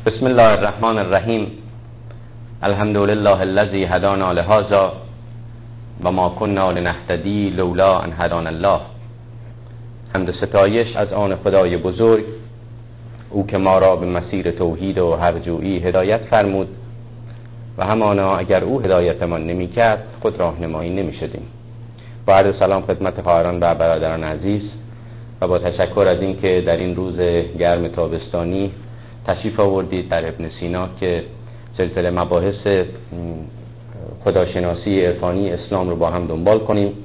بسم الله الرحمن الرحیم. الحمد لله الذی هدانا لهذا و ما كنا لنهتدی لولا ان هدانا الله. حمد و ستایش از آن خدای بزرگ، او که ما را به مسیر توحید و حق‌جویی هدایت فرمود و همانا اگر او هدایتمان نمی کرد خود راهنمایی نمی شدیم. با عرض سلام خدمت خواهران و برادران عزیز و با تشکر از اینکه در این روز گرم تابستانی تشریف آوردید در ابن سینا که سلسله مباحث خداشناسی عرفانی اسلام رو با هم دنبال کنیم.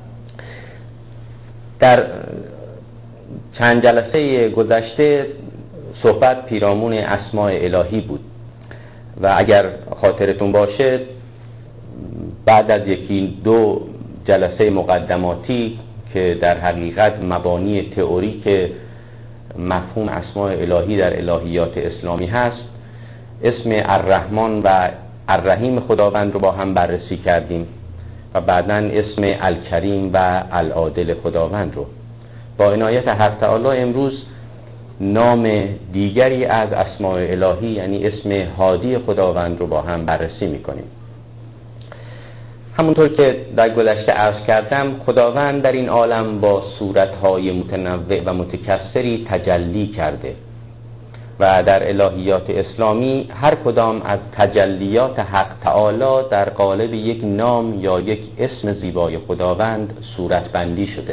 در چند جلسه گذشته صحبت پیرامون اسماء الهی بود و اگر خاطرتون باشه بعد از یکی دو جلسه مقدماتی که در حقیقت مبانی تئوریک مفهوم اسماء الهی در الهیات اسلامی هست، اسم الرحمن و الرحیم خداوند رو با هم بررسی کردیم و بعداً اسم الکریم و العادل خداوند رو. با عنایت حق تعالی امروز نام دیگری از اسماء الهی یعنی اسم هادی خداوند رو با هم بررسی میکنیم. همونطور که در گذشته عرض کردم، خداوند در این عالم با صورتهای متنوع و متکثری تجلی کرده و در الهیات اسلامی هر کدام از تجلیات حق تعالی در قالب یک نام یا یک اسم زیبای خداوند صورتبندی شده.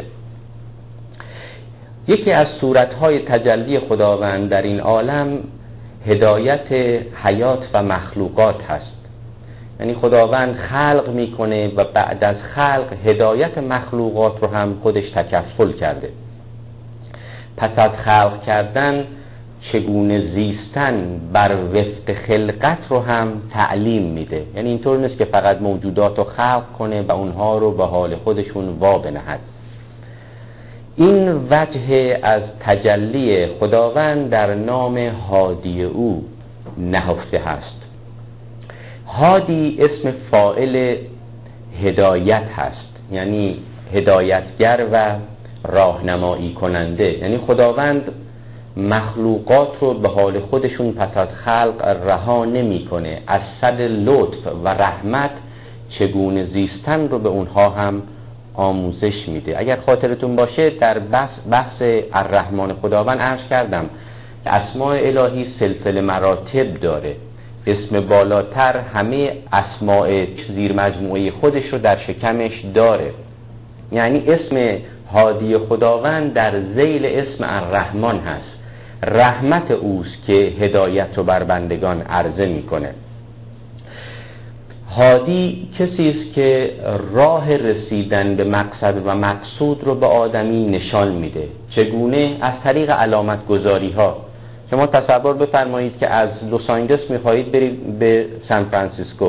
یکی از صورتهای تجلی خداوند در این عالم هدایت حیات و مخلوقات هست. یعنی خداوند خلق میکنه و بعد از خلق هدایت مخلوقات رو هم خودش تکفل کرده. پس از خلق کردن چگونه زیستن بر وفق خلقت رو هم تعلیم میده. یعنی اینطور نیست که فقط موجودات رو خلق کنه و اونها رو به حال خودشون وا بنهد. این وجه از تجلی خداوند در نام هادی او نهفته هست. هادی اسم فاعل هدایت هست، یعنی هدایتگر و راهنمایی کننده. یعنی خداوند مخلوقات رو به حال خودشون پس از خلق رها نمی کنه، از صد لطف و رحمت چگونه زیستن رو به اونها هم آموزش میده. اگر خاطرتون باشه در بحث الرحمن خداوند عرض کردم اسماء الهی سلسله مراتب داره. اسم بالاتر همه اسماء زیر مجموعه خودش رو در شکمش داره. یعنی اسم هادی خداوند در ذیل اسم الرحمن هست. رحمت اوست که هدایت رو بر بندگان عرضه میکنه. هادی کسی است که راه رسیدن به مقصد و مقصود رو به آدمی نشان میده. چگونه؟ از طریق علامت گذاری ها. شما تصور بفرمایید که از لس آنجلس میخواهید برید به سان فرانسیسکو.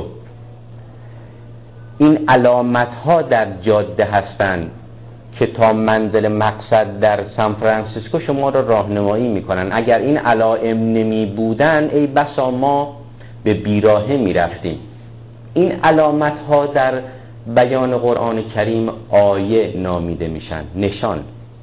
این علامت ها در جاده هستند که تا منزل مقصد در سان فرانسیسکو شما را راهنمایی میکنن. اگر این علائم نمی بودن ای بسا ما به بیراهه میرفتیم. این علامت ها در بیان قرآن کریم آیه نامیده میشن، نشان.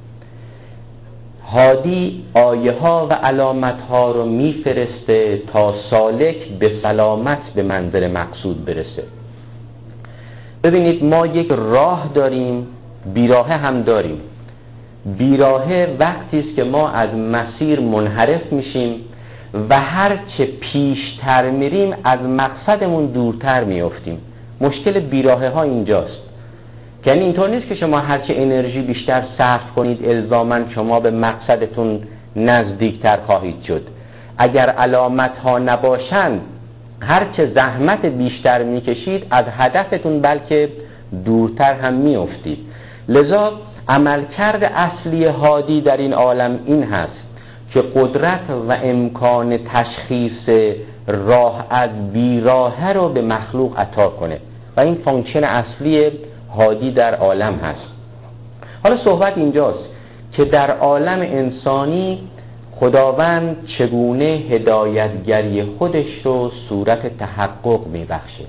هادی آیه ها و علامت ها رو میفرسته تا سالک به سلامت به منزل مقصود برسه. ببینید ما یک راه داریم، بیراه هم داریم. بیراه وقتی است که ما از مسیر منحرف میشیم و هر چه پیشتر میریم از مقصدمون دورتر میافتیم. مشکل بیراه ها اینجاست. یعنی اینطور نیست که شما هر چه انرژی بیشتر صرف کنید الزاماً شما به مقصدتون نزدیکتر خواهید شد. اگر علامت ها نباشند هر چه زحمت بیشتر میکشید از هدفتون بلکه دورتر هم میافتید. لذا عملکرد اصلی هادی در این عالم این هست که قدرت و امکان تشخیص راه از بیراه رو به مخلوق عطا کنه و این فانکشن اصلی هادی در عالم هست. حالا صحبت اینجاست که در عالم انسانی خداوند چگونه هدایتگری خودش رو صورت تحقق میبخشه.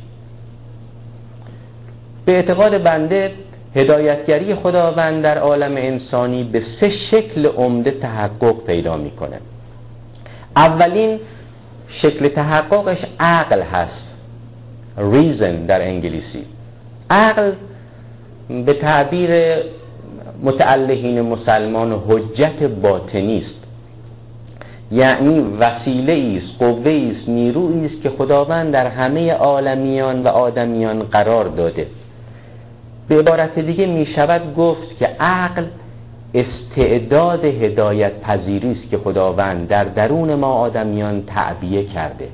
به اعتقاد بنده هدایتگری خداوند در عالم انسانی به 3 شکل عمده تحقق پیدا میکنه. اولین شکل تحققش عقل هست، reason در انگلیسی. عقل به تعبیر متعلهین مسلمان حجت باطنی است، یعنی وسیله است، قوه است، نیرویی است که خداوند در همه عالمیان و آدمیان قرار داده. به عبارت دیگه می شود گفت که عقل استعداد هدایت پذیری است که خداوند در درون ما آدمیان تعبیه کرده.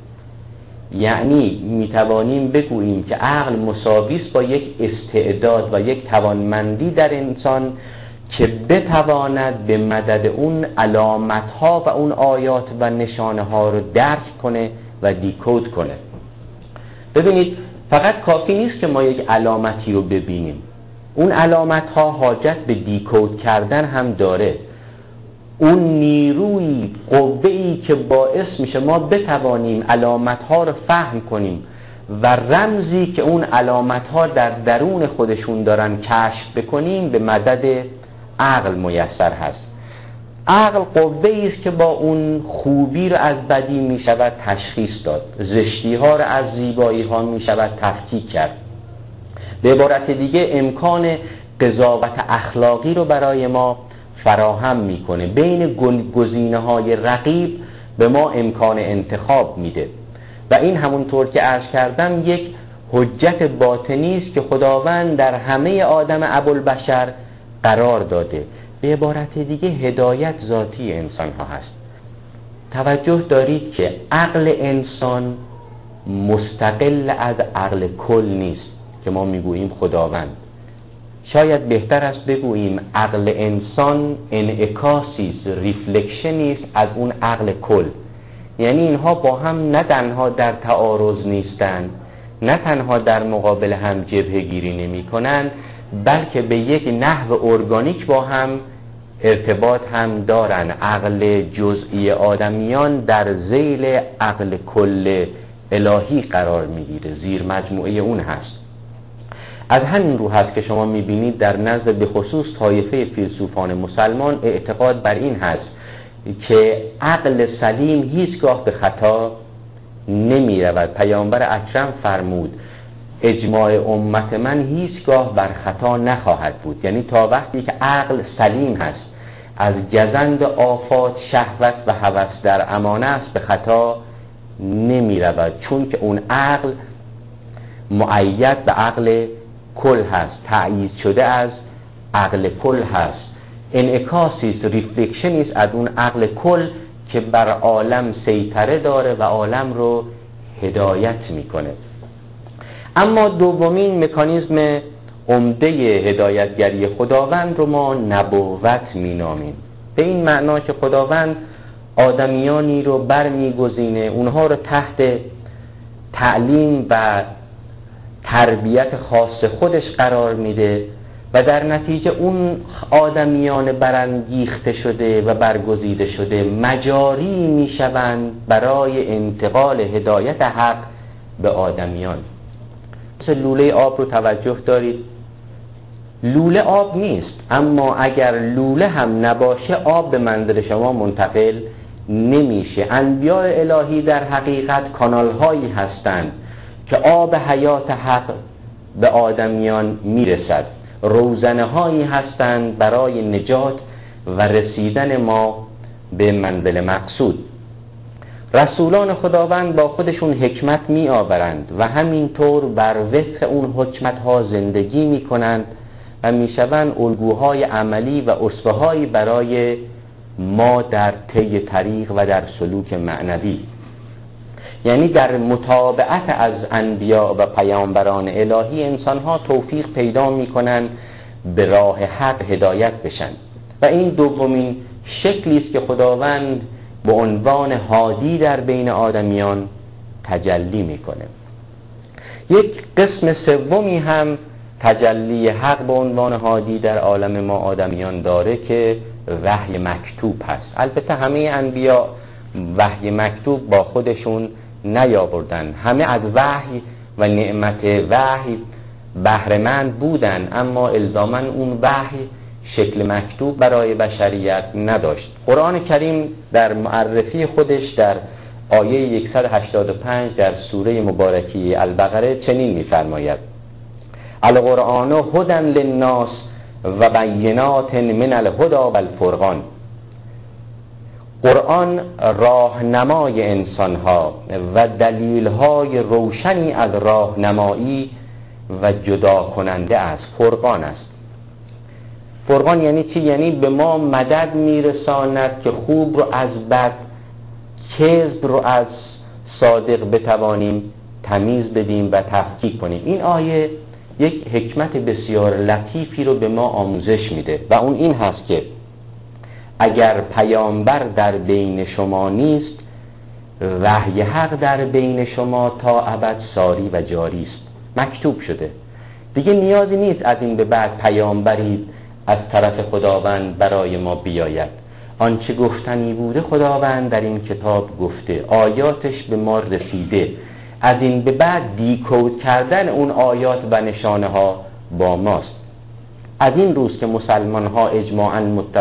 یعنی می توانیم بگوییم که عقل مساوی است با یک استعداد و یک توانمندی در انسان که بتواند به مدد اون علامت‌ها و اون آیات و نشانه‌ها رو درک کنه و دیکود کنه. ببینید فقط کافی نیست که ما یک علامتی رو ببینیم، اون علامت‌ها حاجت به دیکود کردن هم داره. اون نیروی، قوه‌ای که باعث میشه ما بتوانیم علامت‌ها رو فهم کنیم و رمزی که اون علامت‌ها در درون خودشون دارن کشف بکنیم، به مدد عقل میسر هست. عقل قوه‌ای است که با اون خوبی رو از بدی میشود تشخیص داد، زشتی‌ها رو از زیبایی‌ها میشود تفکیک کرد. به عبارت دیگه امکان قضاوت اخلاقی رو برای ما فراهم میکنه، بین گزینه‌های رقیب به ما امکان انتخاب میده و این همونطور که عرض کردم یک حجت باطنی است که خداوند در همه آدم ابوالبشر قرار داده. به عبارت دیگه هدایت ذاتی انسان ها هست. توجه دارید که عقل انسان مستقل از عقل کل نیست که ما میگوییم خداوند. شاید بهتر است بگوییم عقل انسان انعکاسی است، ریفلکشنی است از اون عقل کل. یعنی اینها با هم نه تنها در تعارض نیستند، نه تنها در مقابل هم جبهه گیری نمی کنند، بلکه به یک نحو ارگانیک با هم ارتباط هم دارن. عقل جزئی آدمیان در ذیل عقل کل الهی قرار میگیره، زیر مجموعه اون هست. از همین رو هست که شما میبینید در نزد به خصوص طایفه فیلسوفان مسلمان اعتقاد بر این هست که عقل سلیم هیچگاه به خطا نمی رود. پیامبر اکرم فرمود اجماع امت من هیچگاه بر خطا نخواهد بود. یعنی تا وقتی که عقل سلیم هست، از گزند آفات، شهوت و هوس در امان است، به خطا نمی رود، چون که اون عقل مؤید به عقل کل هست، تأیید شده از عقل کل هست، انعکاسی است، ریفلکشنی است از اون عقل کل که بر عالم سیطره داره و عالم رو هدایت میکنه. اما دومین مکانیزم عمده هدایتگری خداوند رو ما نبوت مینامیم، به این معنا که خداوند آدمیانی رو برمیگزینه، اونها رو تحت تعلیم و تربیت خاص خودش قرار میده و در نتیجه اون آدمیان برانگیخته شده و برگزیده شده مجاری میشوند برای انتقال هدایت حق به آدمیان. مثل لوله آب رو توجه دارید، لوله آب نیست، اما اگر لوله هم نباشه آب به منزل شما منتقل نمیشه. انبیاء الهی در حقیقت کانال هایی هستند که آب حیات حق به آدمیان میرسد، روزنه هایی هستند برای نجات و رسیدن ما به منزل مقصود. رسولان خداوند با خودشون حکمت می آورند و همینطور بر وفق اون حکمت ها زندگی می کنند و می شوند الگوهای عملی و اسوه‌هایی برای ما در طی طریق و در سلوک معنوی. یعنی در متابعت از انبیاء و پیامبران الهی انسان‌ها توفیق پیدا می‌کنند به راه حق هدایت بشن و این دومین شکلی است که خداوند به عنوان هادی در بین آدمیان تجلی می‌کنه. یک قسم سومی هم تجلی حق به عنوان هادی در عالم ما آدمیان داره که وحی مکتوب هست. البته همه انبیاء وحی مکتوب با خودشون نیاوردن، همه از وحی و نعمت وحی بهره‌مند بودن، اما الزاماً اون وحی شکل مکتوب برای بشریت نداشت. قرآن کریم در معرفی خودش در آیه 185 در سوره مبارکی البقره چنین می‌فرماید: القرآن هدی للناس و بینات من الهدی و الفرقان. قرآن راهنمای انسانها و دلیل‌های روشنی از راهنمایی و جدا کننده است. فرقان است. فرقان یعنی چی؟ یعنی به ما مدد میرساند که خوب رو از بد، کذب رو از صادق بتوانیم تمیز بدیم و تفکیک کنیم. این آیه یک حکمت بسیار لطیفی رو به ما آموزش میده و اون این هست که اگر پیامبر در بین شما نیست، وحی حق در بین شما تا ابد ساری و جاری است، مکتوب شده. دیگه نیازی نیست از این به بعد پیامبری از طرف خداوند برای ما بیاید. آنچه گفتنی بوده خداوند در این کتاب گفته، آیاتش به ما رسیده. از این به بعد دیکود کردن اون آیات و نشانه ها با ماست. از این روز که مسلمان ها اجماعاً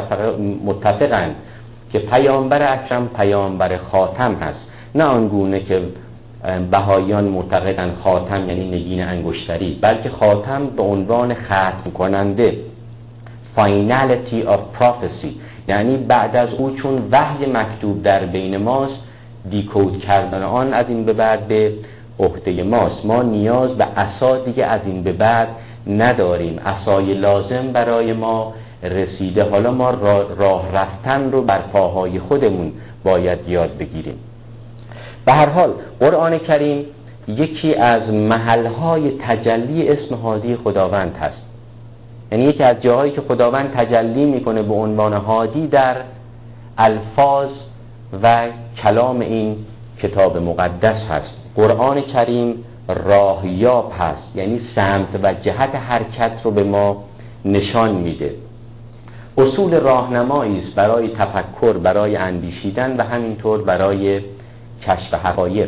متفقند که پیامبر اکرم پیامبر خاتم هست، نه آنگونه که بهاییان معتقدند خاتم یعنی نگین انگشتری، بلکه خاتم به عنوان ختم کننده، finality of prophecy، یعنی بعد از او چون وحی مکتوب در بین ماست، دیکود کردن آن از این به بعد به عهده ماست. ما نیاز به عصا دیگه از این به بعد نداریم. عصای لازم برای ما رسیده. حالا ما راه رفتن رو بر پاهای خودمون باید یاد بگیریم. به هر حال قرآن کریم یکی از محلهای تجلی اسم هادی خداوند هست. یعنی یکی از جاهایی که خداوند تجلی میکنه به عنوان هادی در الفاظ و کلام این کتاب مقدس هست. قرآن کریم راهیاب هست، یعنی سمت و جهت حرکت رو به ما نشان میده. اصول راهنمایی است برای تفکر، برای اندیشیدن و همینطور برای کشف حقایق.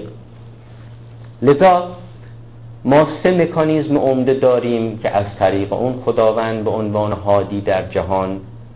لذا ما 3 مکانیزم عمده داریم که از طریق اون خداوند به عنوان هادی در جهان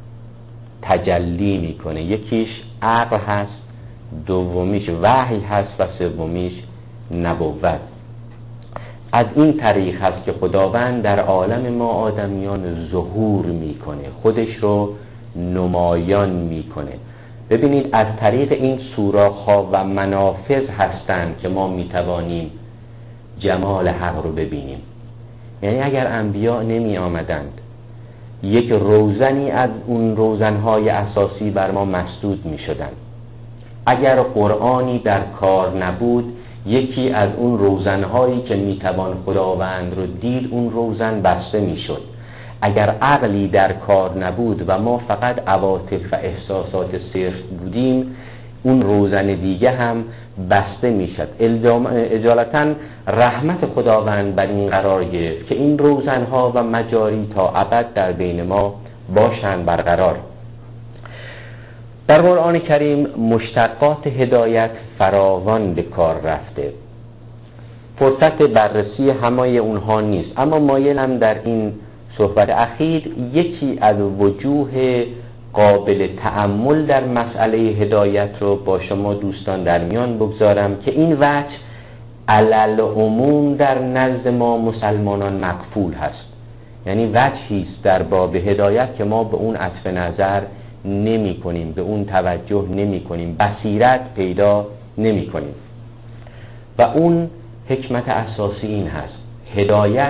تجلی میکنه. یکیش عقل هست، دومیش وحی هست و سومیش نبوت. از این طریق هست که خداوند در عالم ما آدمیان ظهور میکنه، خودش رو نمایان میکنه. ببینید از طریق این سوراخ‌ها و منافذ هستند که ما میتوانیم جمال حق رو ببینیم. یعنی اگر انبیا نمی آمدند، یک روزنی از اون روزنهای اساسی بر ما مسدود می شدن. اگر قرآنی در کار نبود، یکی از اون روزنهایی که می توان خداوند رو دید، اون روزن بسته می شد. اگر عقلی در کار نبود و ما فقط عواطف و احساسات صرف بودیم، اون روزن دیگه هم بسته می شد. اجالتا رحمت خداوند بر این قرار گرفت که این روزنها و مجاری تا ابد در بین ما باشند برقرار. در قرآن کریم مشتقات هدایت فراوان به کار رفته. فرصت بررسی همه اونها نیست، اما مایلم در این صحبت اخیر یکی از وجوه قابل تأمل در مسئله هدایت رو با شما دوستان در میان بگذارم که این وجه علل عموم در نزد ما مسلمانان مقفول هست. یعنی وجهی است در باب هدایت که ما به اون عطف نظر نمی کنیم، به اون توجه نمی کنیم، بصیرت پیدا نمی کنیم. و اون حکمت اساسی این هست: هدایت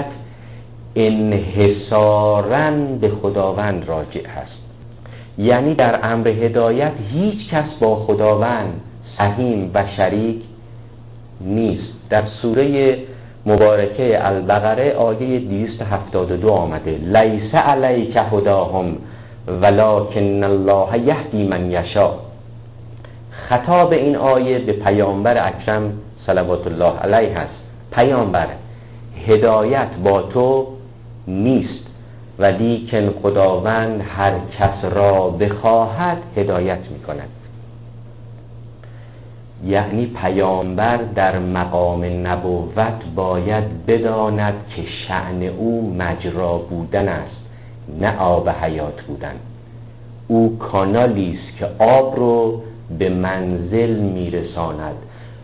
انحصاراً به خداوند راجع هست. یعنی در امر هدایت هیچ کس با خداوند سهیم و شریک نیست. در سوره مبارکه البقره آیه 272 آمده: لیس علیک هداهم ولکن الله یهدی من یشاء. خطاب این آیه به پیامبر اکرم صلوات الله علیه است. پیامبر، هدایت با تو نیست، ولیکن خداوند هر کس را بخواهد هدایت می کند. یعنی پیامبر در مقام نبوت باید بداند که شأن او مجرا بودن است، نه آب حیات بودن. او کانالی است که آب رو به منزل میرساند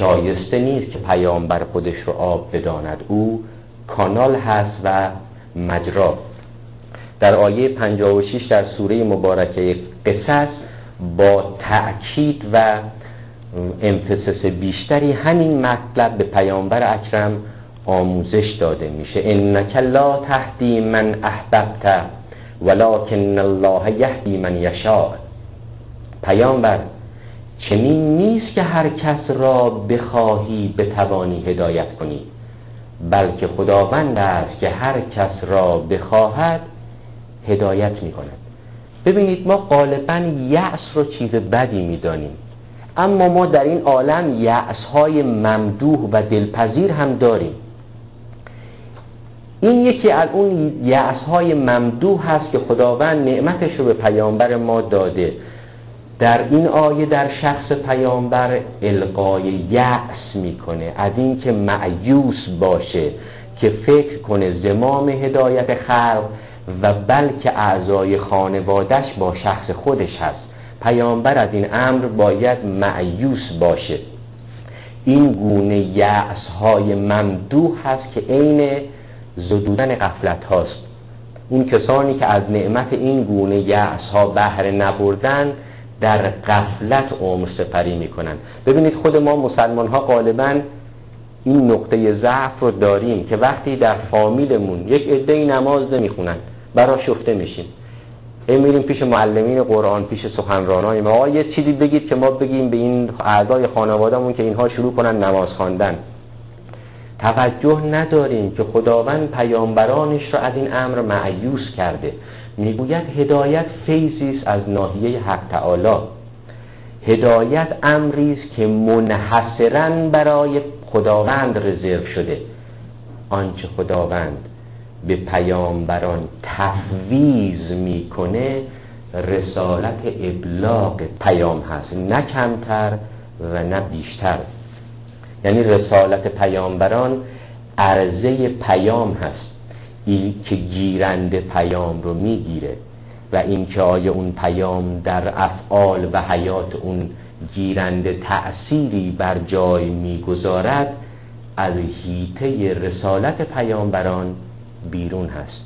شایسته نیست که پیامبر خودش رو آب بداند، او کانال هست و مجرا. در آیه 56 در سوره مبارکه قصص با تأکید و امفاسس بیشتری همین مطلب به پیامبر اکرم آموزش داده میشه. انک لا تهدی من احببت ولکن الله یهدی من یشاء. پیامبر چنین نیست که هر کس را بخواهی بتوانی هدایت کنی، بلکه خداوند است که هر کس را بخواهد هدایت میکند. ببینید ما غالباً یأس رو چیز بدی میدانیم، اما ما در این عالم یأس‌های ممدوح و دلپذیر هم داریم. این یکی از اون یأس‌های ممدوح هست که خداوند نعمتش رو به پیامبر ما داده. در این آیه در شخص پیامبر القای یأس میکنه از این که مأیوس باشه، که فکر کنه زمام هدایت خلق و بلکه اعضای خانوادش با شخص خودش هست. پیامبر از این امر باید مأیوس باشه. این گونه یأس‌های ممدوح هست که عین زدودن غفلت هاست. اون کسانی که از نعمت این گونه یأس‌ها بهره نبردن در غفلت عمر سپری میکنن. ببینید خود ما مسلمان ها غالباً این نقطه ضعف رو داریم که وقتی در فامیلمون یک عده‌ای نماز نمیخونن برا شفته میشیم، میریم پیش معلمین قرآن، پیش سخنرانای ما، یه چیزی بگید که ما بگیم به این اعضای خانوادهمون که اینها شروع کنن نماز خواندن. توجه نداریم که خداوند پیامبرانش را از این امر مأیوس کرده. میگوید هدایت فیضی است از ناحیه حق تعالی. هدایت امری است که منحصراً برای خداوند رزرو شده. آنچه خداوند به پیامبران تفویض میکنه رسالت ابلاغ پیام هست، نه کمتر و نه بیشتر. یعنی رسالت پیامبران عرضه پیام هست، این که گیرنده پیام رو میگیره و این که آیا اون پیام در افعال و حیات اون گیرنده تأثیری بر جای میگذارد از حیطه رسالت پیامبران بیرون هست.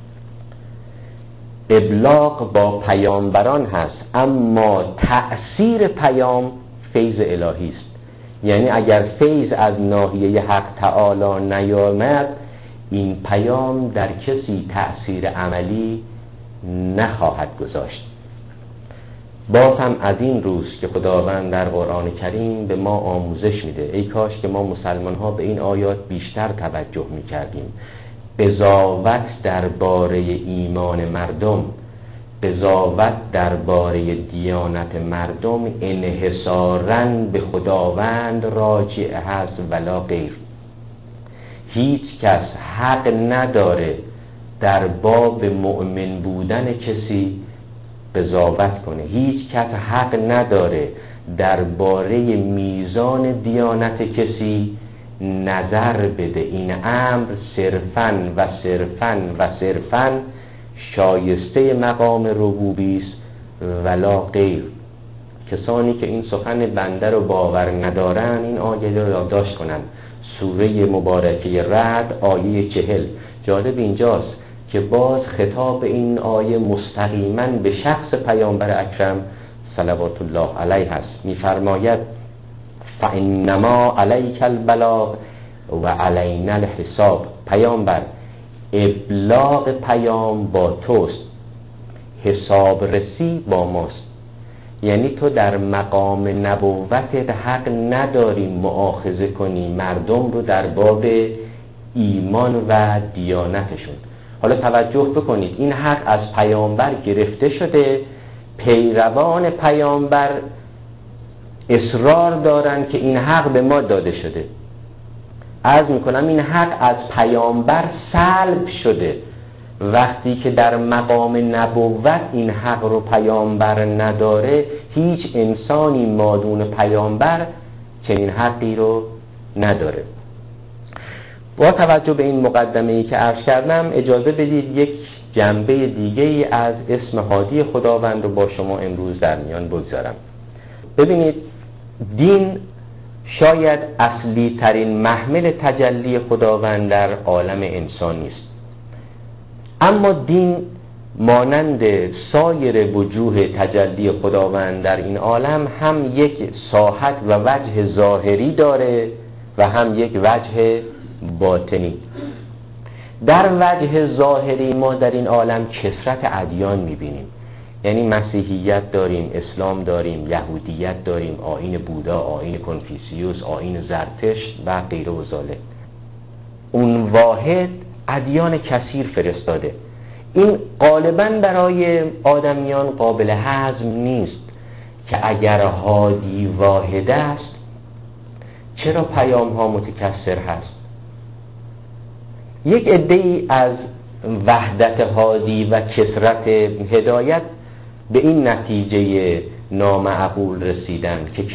ابلاغ با پیامبران هست، اما تأثیر پیام فیض الهی است. یعنی اگر فیض از ناحیه حق تعالی نیامد، این پیام در کسی تأثیر عملی نخواهد گذاشت. باز هم از این روز که خداوند در قرآن کریم به ما آموزش میده. ای کاش که ما مسلمان ها به این آیات بیشتر توجه میکردیم. قضاوت درباره ایمان مردم، قضاوت درباره دیانت مردم انحصاراً به خداوند راجع هست ولا غیر. هیچ کس حق نداره در باب مؤمن بودن کسی قضاوت کنه. هیچ کس حق نداره درباره میزان دیانت کسی نظر بده. این امر صرفاً شایسته مقام ربوبی است ولا غیر. کسانی که این سخن بنده رو باور ندارن این آیه رو یادداشت کنن. سوره مبارکه رعد آیه 40. جالب اینجاست که باز خطاب این آیه مستقیما به شخص پیامبر اکرم صلوات الله علیه است. می‌فرماید فانما علیک البلاغ و علینا الحساب. پیامبر ابلاغ پیام با توست، حساب رسی با ماست. یعنی تو در مقام نبوتت حق نداری مؤاخذه کنی مردم رو در باب ایمان و دیانتشون. حالا توجه بکنید، این حق از پیامبر گرفته شده، پیروان پیامبر اصرار دارن که این حق به ما داده شده. عرض میکنم این حق از پیامبر سلب شده. وقتی که در مقام نبوت این حق رو پیامبر نداره، هیچ انسانی مادون پیامبر چنین حقی رو نداره. با توجه به این مقدمه‌ای که عرض کردم، اجازه بدید یک جنبه دیگه‌ای از اسم هادی خداوند رو با شما امروز در میان بگذارم. ببینید، دین شاید اصلی ترین محمل تجلی خداوند در عالم انسانی است. اما دین مانند سایر وجوه تجلی خداوند در این عالم هم یک ساحت و وجه ظاهری داره و هم یک وجه باطنی. در وجه ظاهری ما در این عالم کثرت ادیان میبینیم، یعنی مسیحیت داریم، اسلام داریم، یهودیت داریم، آیین بودا، آیین کنفوسیوس، آیین زرتشت و غیره و ذالک. اون واحد ادیان کثیر فرستاده. این غالباً برای آدمیان قابل هضم نیست که اگر هادی واحد است چرا پیام ها متکثر هست. یک عده‌ای از وحدت هادی و کثرت هدایت به این نتیجه نامعقول رسیدن که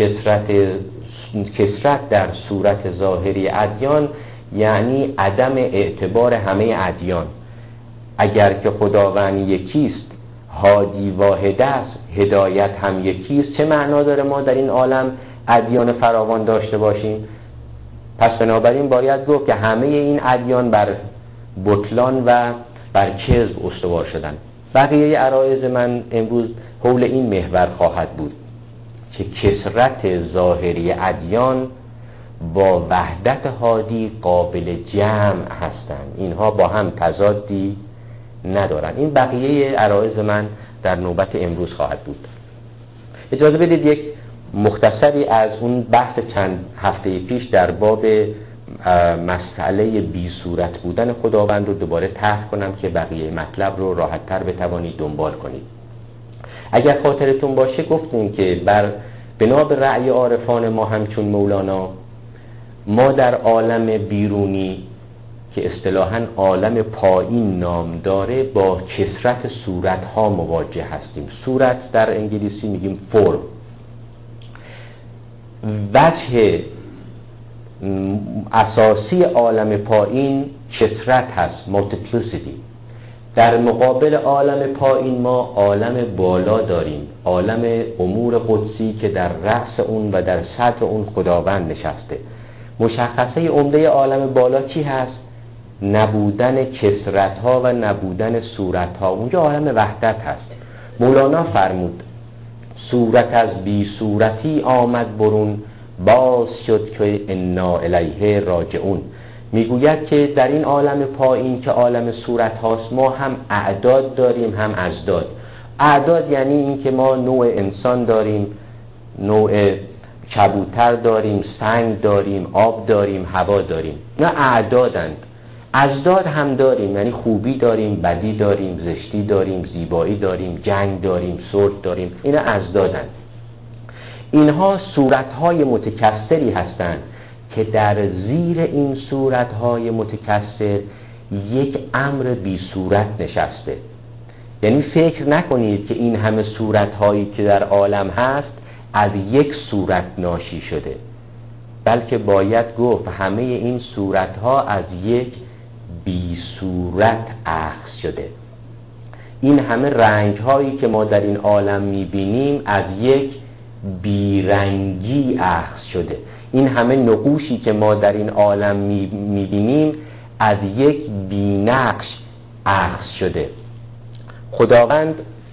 کثرت در صورت ظاهری ادیان یعنی عدم اعتبار همه ادیان. اگر که خداوند یکیست، هادی واحد است، هدایت هم یکیست، چه معنا داره ما در این عالم ادیان فراوان داشته باشیم؟ پس بنابراین باید گفت که همه این ادیان بر بطلان و بر کذب استوار شدن. بقیه عرایض من امروز حول این محور خواهد بود که کثرت ظاهری ادیان با وحدت هادی قابل جمع هستند، اینها با هم تضادی ندارن. این بقیه عرایض من در نوبت امروز خواهد بود. اجازه بدید یک مختصری از اون بحث چند هفته پیش در باب مسئله بی صورت بودن خداوند رو دوباره طرح کنم که بقیه مطلب رو راحت‌تر بتوانید دنبال کنید. اگر خاطرتون باشه گفتیم که بنا به رأی عارفان ما همچون مولانا، ما در عالم بیرونی که اصطلاحاً عالم پایین نام داره با کثرت صورت‌ها مواجه هستیم. صورت در انگلیسی میگیم فرم. وجه اساسی عالم پایین کثرت هست، multiplicity. در مقابل عالم پایین ما عالم بالا داریم، عالم امور قدسی که در رأس اون و در صدر اون خداوند نشسته. مشخصه عمده عالم بالا چی هست؟ نبودن کثرت ها و نبودن صورت ها. اونجا عالم وحدت هست. مولانا فرمود صورت از بی صورتی آمد برون، باز شد که انا الیه راجعون. میگوید که در این عالم پایین که عالم صورت هاست ما هم اعداد داریم هم ازداد. اعداد یعنی این که ما نوع انسان داریم، نوع کبوتر داریم، سنگ داریم، آب داریم، هوا داریم. نه اعدادند. ازداد هم داریم، یعنی خوبی داریم، بدی داریم، زشتی داریم، زیبایی داریم، جنگ داریم، صلح داریم. اینا ازدادند. اینها صورتهای متکثری هستند که در زیر این صورتهای متکثر یک امر بی صورت نشسته. یعنی فکر نکنید که این همه صورتهایی که در عالم هست از یک صورت ناشی شده، بلکه باید گفت همه این صورتها از یک بی صورت اخذ شده. این همه رنگهایی که ما در این عالم میبینیم از یک بیرنگی اخذ شده. این همه نقوشی که ما در این عالم میبینیم از یک بینقش اخذ شده. خداوند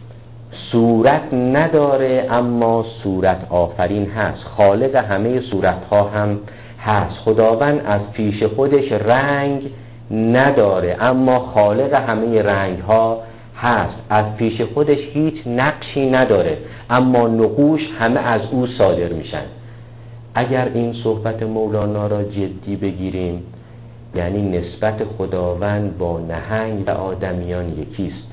صورت نداره اما صورت آفرین هست، خالق همه صورتها هم هست. خداوند از پیش خودش رنگ نداره اما خالق همه رنگ ها هست. از پیش خودش هیچ نقشی نداره اما نقوش همه از او صادر میشن. اگر این صحبت مولانا را جدی بگیریم یعنی نسبت خداوند با نهنگ و آدمیان یکیست.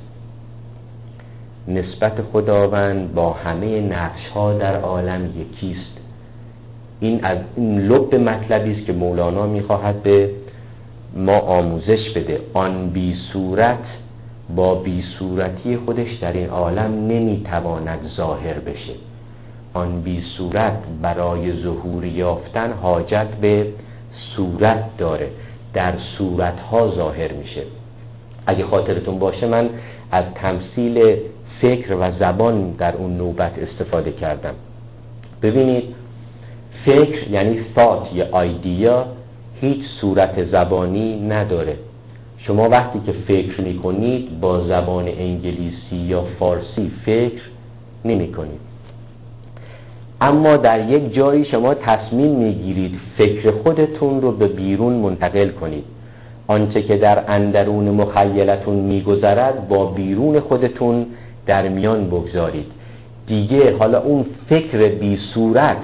نسبت خداوند با همه نقش ها در عالم یکیست. این لب مطلبی است که مولانا میخواهد به ما آموزش بده. آن بی صورت با بی صورتی خودش در این عالم نمیتواند ظاهر بشه. آن بی صورت برای ظهور یافتن حاجت به صورت داره، در صورت ها ظاهر میشه. اگه خاطرتون باشه من از تمثیل فکر و زبان در اون نوبت استفاده کردم. ببینید فکر یعنی thought یا ایدیا هیچ صورت زبانی نداره. شما وقتی که فکر میکنید با زبان انگلیسی یا فارسی فکر نمی کنید، اما در یک جایی شما تصمیم میگیرید فکر خودتون رو به بیرون منتقل کنید. آنچه که در اندرون مخیلتون میگذرد با بیرون خودتون در میان بگذارید. دیگه حالا اون فکر بی صورت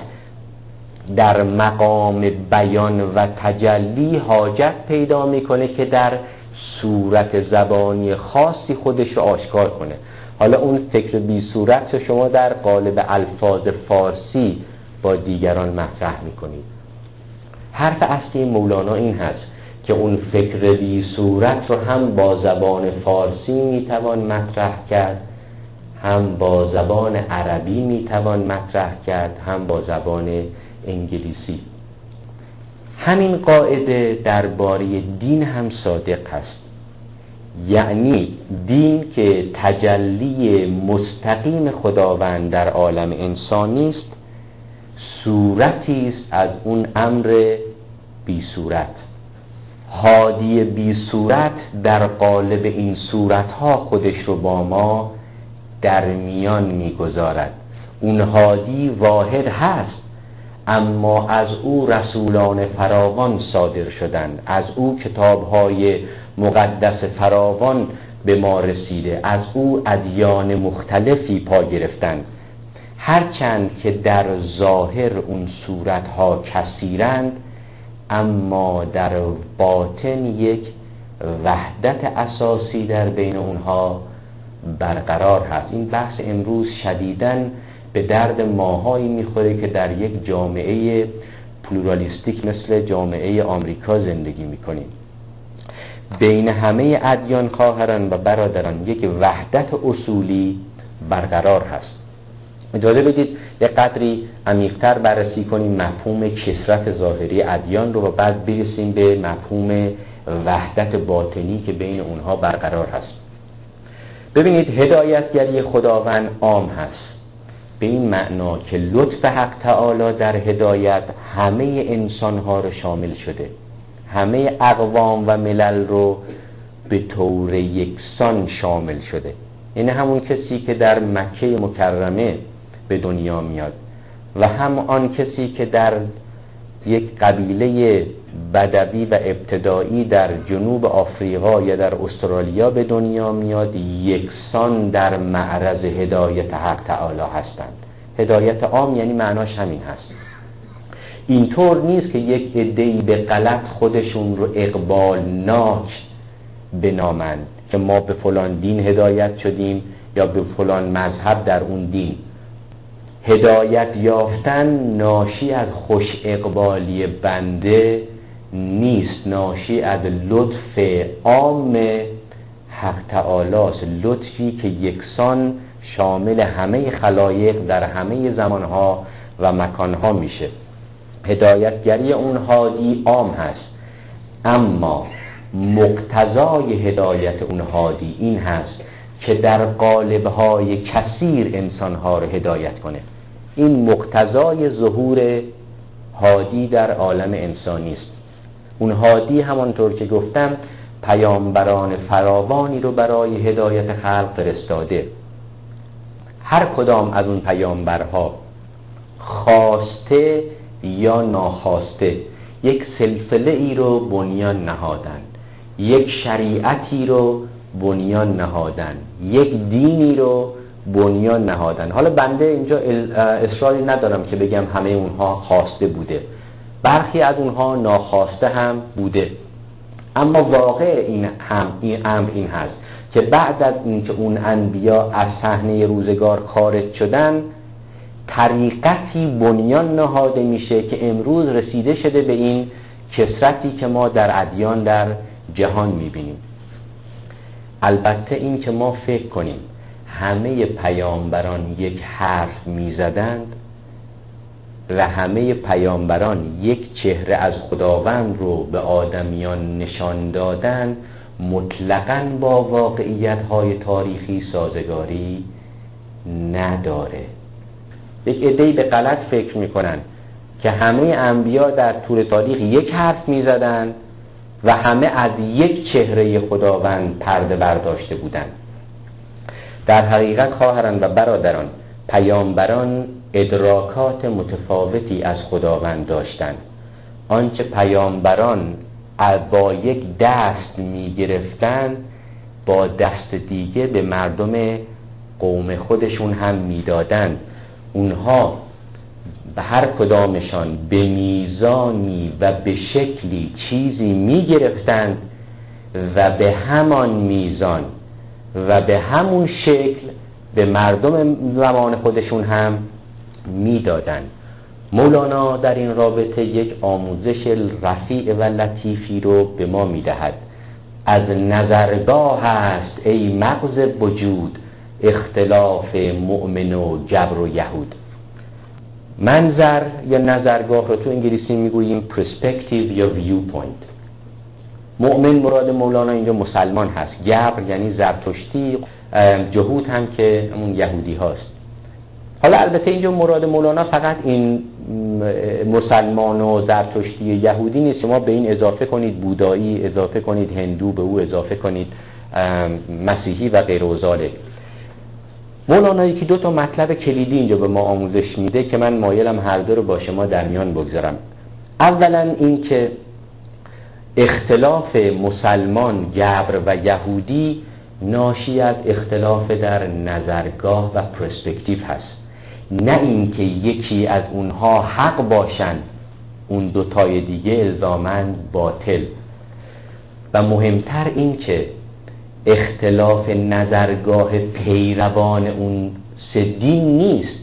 در مقام بیان و تجلی حاجت پیدا میکنه که در صورت زبانی خاصی خودش رو آشکار کنه. حالا اون فکر بی صورت رو شما در قالب الفاظ فارسی با دیگران مطرح میکنید. حرف اصلی مولانا این هست که اون فکر بی صورت رو هم با زبان فارسی میتوان مطرح کرد، هم با زبان عربی میتوان مطرح کرد، هم با زبان انگلیسی. همین قاعده درباره دین هم صادق است. یعنی دین که تجلی مستقیم خداوند در عالم انسانی است، صورتی است از اون امر بی صورت. هادی بی صورت در قالب این صورتها خودش رو با ما در میان میگذارد. اون هادی واحد هست، اما از او رسولان فراوان صادر شدند، از او کتاب‌های مقدس فراوان به ما رسیده، از او ادیان مختلفی پا گرفتند. هرچند که در ظاهر اون صورتها کثیرند، اما در باطن یک وحدت اساسی در بین اونها برقرار هست. این بحث امروز شدیداً به درد ماهایی میخوره که در یک جامعه پلورالیستیک مثل جامعه آمریکا زندگی میکنیم. بین همه ادیان خواهران و برادران یک وحدت اصولی برقرار هست. اجازه بدید یک قدری عمیق‌تر بررسی کنیم مفهوم کثرت ظاهری ادیان رو و بعد برسیم به مفهوم وحدت باطنی که بین اونها برقرار هست. ببینید، هدایتگری خداوند عام هست، به این معنا که لطف حق تعالی در هدایت همه انسانها رو شامل شده، همه اقوام و ملل رو به طور یکسان شامل شده. یعنی همون کسی که در مکه مکرمه به دنیا میاد و هم آن کسی که در یک قبیله بدوی و ابتدایی در جنوب آفریقا یا در استرالیا به دنیا میاد، یکسان در معرض هدایت حق تعالی هستند. هدایت عام یعنی معناش همین هست. اینطور نیست که یک عده‌ای به غلط خودشون رو اقبال ناک بنامند که ما به فلان دین هدایت شدیم یا به فلان مذهب در اون دین. هدایت یافتن ناشی از خوش اقبالی بنده نیست، ناشی از لطف عام حق تعالی است، لطفی که یکسان شامل همه خلایق در همه زمانها و مکانها میشه. هدایتگری اون هادی عام هست، اما مقتضای هدایت اون هادی این هست که در قالب‌های کثیر انسان‌ها رو هدایت کنه. این مقتضای ظهور هادی در عالم انسانی است. اون هادی همانطور که گفتم پیامبران فراوانی رو برای هدایت خلق فرستاده. هر کدام از اون پیامبرها خواسته یا ناخواسته یک سلسله ای رو بنیان نهادن، یک شریعتی رو بنیان نهادن، یک دینی رو بنیان نهادن. حالا بنده اینجا اصراری ندارم که بگم همه اونها خواسته بوده، برخی از اونها ناخواسته هم بوده، اما واقع این امر این هست که بعد از اینکه اون انبیا از صحنه روزگار خارج شدن، طریقتی بنیان نهاده میشه که امروز رسیده شده به این کثرتی که ما در ادیان در جهان میبینیم. البته این که ما فکر کنیم همه پیامبران یک حرف میزدند و همه پیامبران یک چهره از خداوند رو به آدمیان نشان دادند، مطلقاً با واقعیت‌های تاریخی سازگاری نداره. یک عده‌ای به غلط فکر میکنن که همه انبیا در طول تاریخ یک حرف می زدن و همه از یک چهره خداوند پرده برداشته بودند. در حقیقت خواهران و برادران، پیامبران ادراکات متفاوتی از خداوند داشتند. آنچه پیامبران با یک دست می گرفتن با دست دیگه به مردم قوم خودشون هم می دادن. اونها به هر کدامشان به میزانی و به شکلی چیزی می گرفتند و به همان میزان و به همون شکل به مردم زمان خودشون هم می دادن. مولانا در این رابطه یک آموزش رفیع و لطیفی رو به ما می دهد. از نظرگاه است ای مغز وجود اختلاف مؤمن و جبر و یهود. منظر یا نظرگاه رو تو انگلیسی میگوییم پرسپکتیو یا ویو پوینت. مؤمن مراد مولانا اینجا مسلمان هست، جبر یعنی زرتشتی، جهود هم که همون یهودی هاست. حالا البته اینجا مراد مولانا فقط این مسلمان و زرتشتی یهودی نیست. شما به این اضافه کنید بودایی، اضافه کنید هندو، به او اضافه کنید مسیحی و غیر و ذالک. مولانا یکی دو تا مطلب کلیدی اینجا به ما آموزش میده که من مایلم هر دو رو با شما در میان بگذارم. اولا این که اختلاف مسلمان، جبر و یهودی ناشی از اختلاف در نظرگاه و پرسپکتیو هست، نه این که یکی از اونها حق باشن اون دوتای دیگه الزاماً باطل. و مهمتر این که اختلاف نظرگاه پیروان اون سه دین نیست،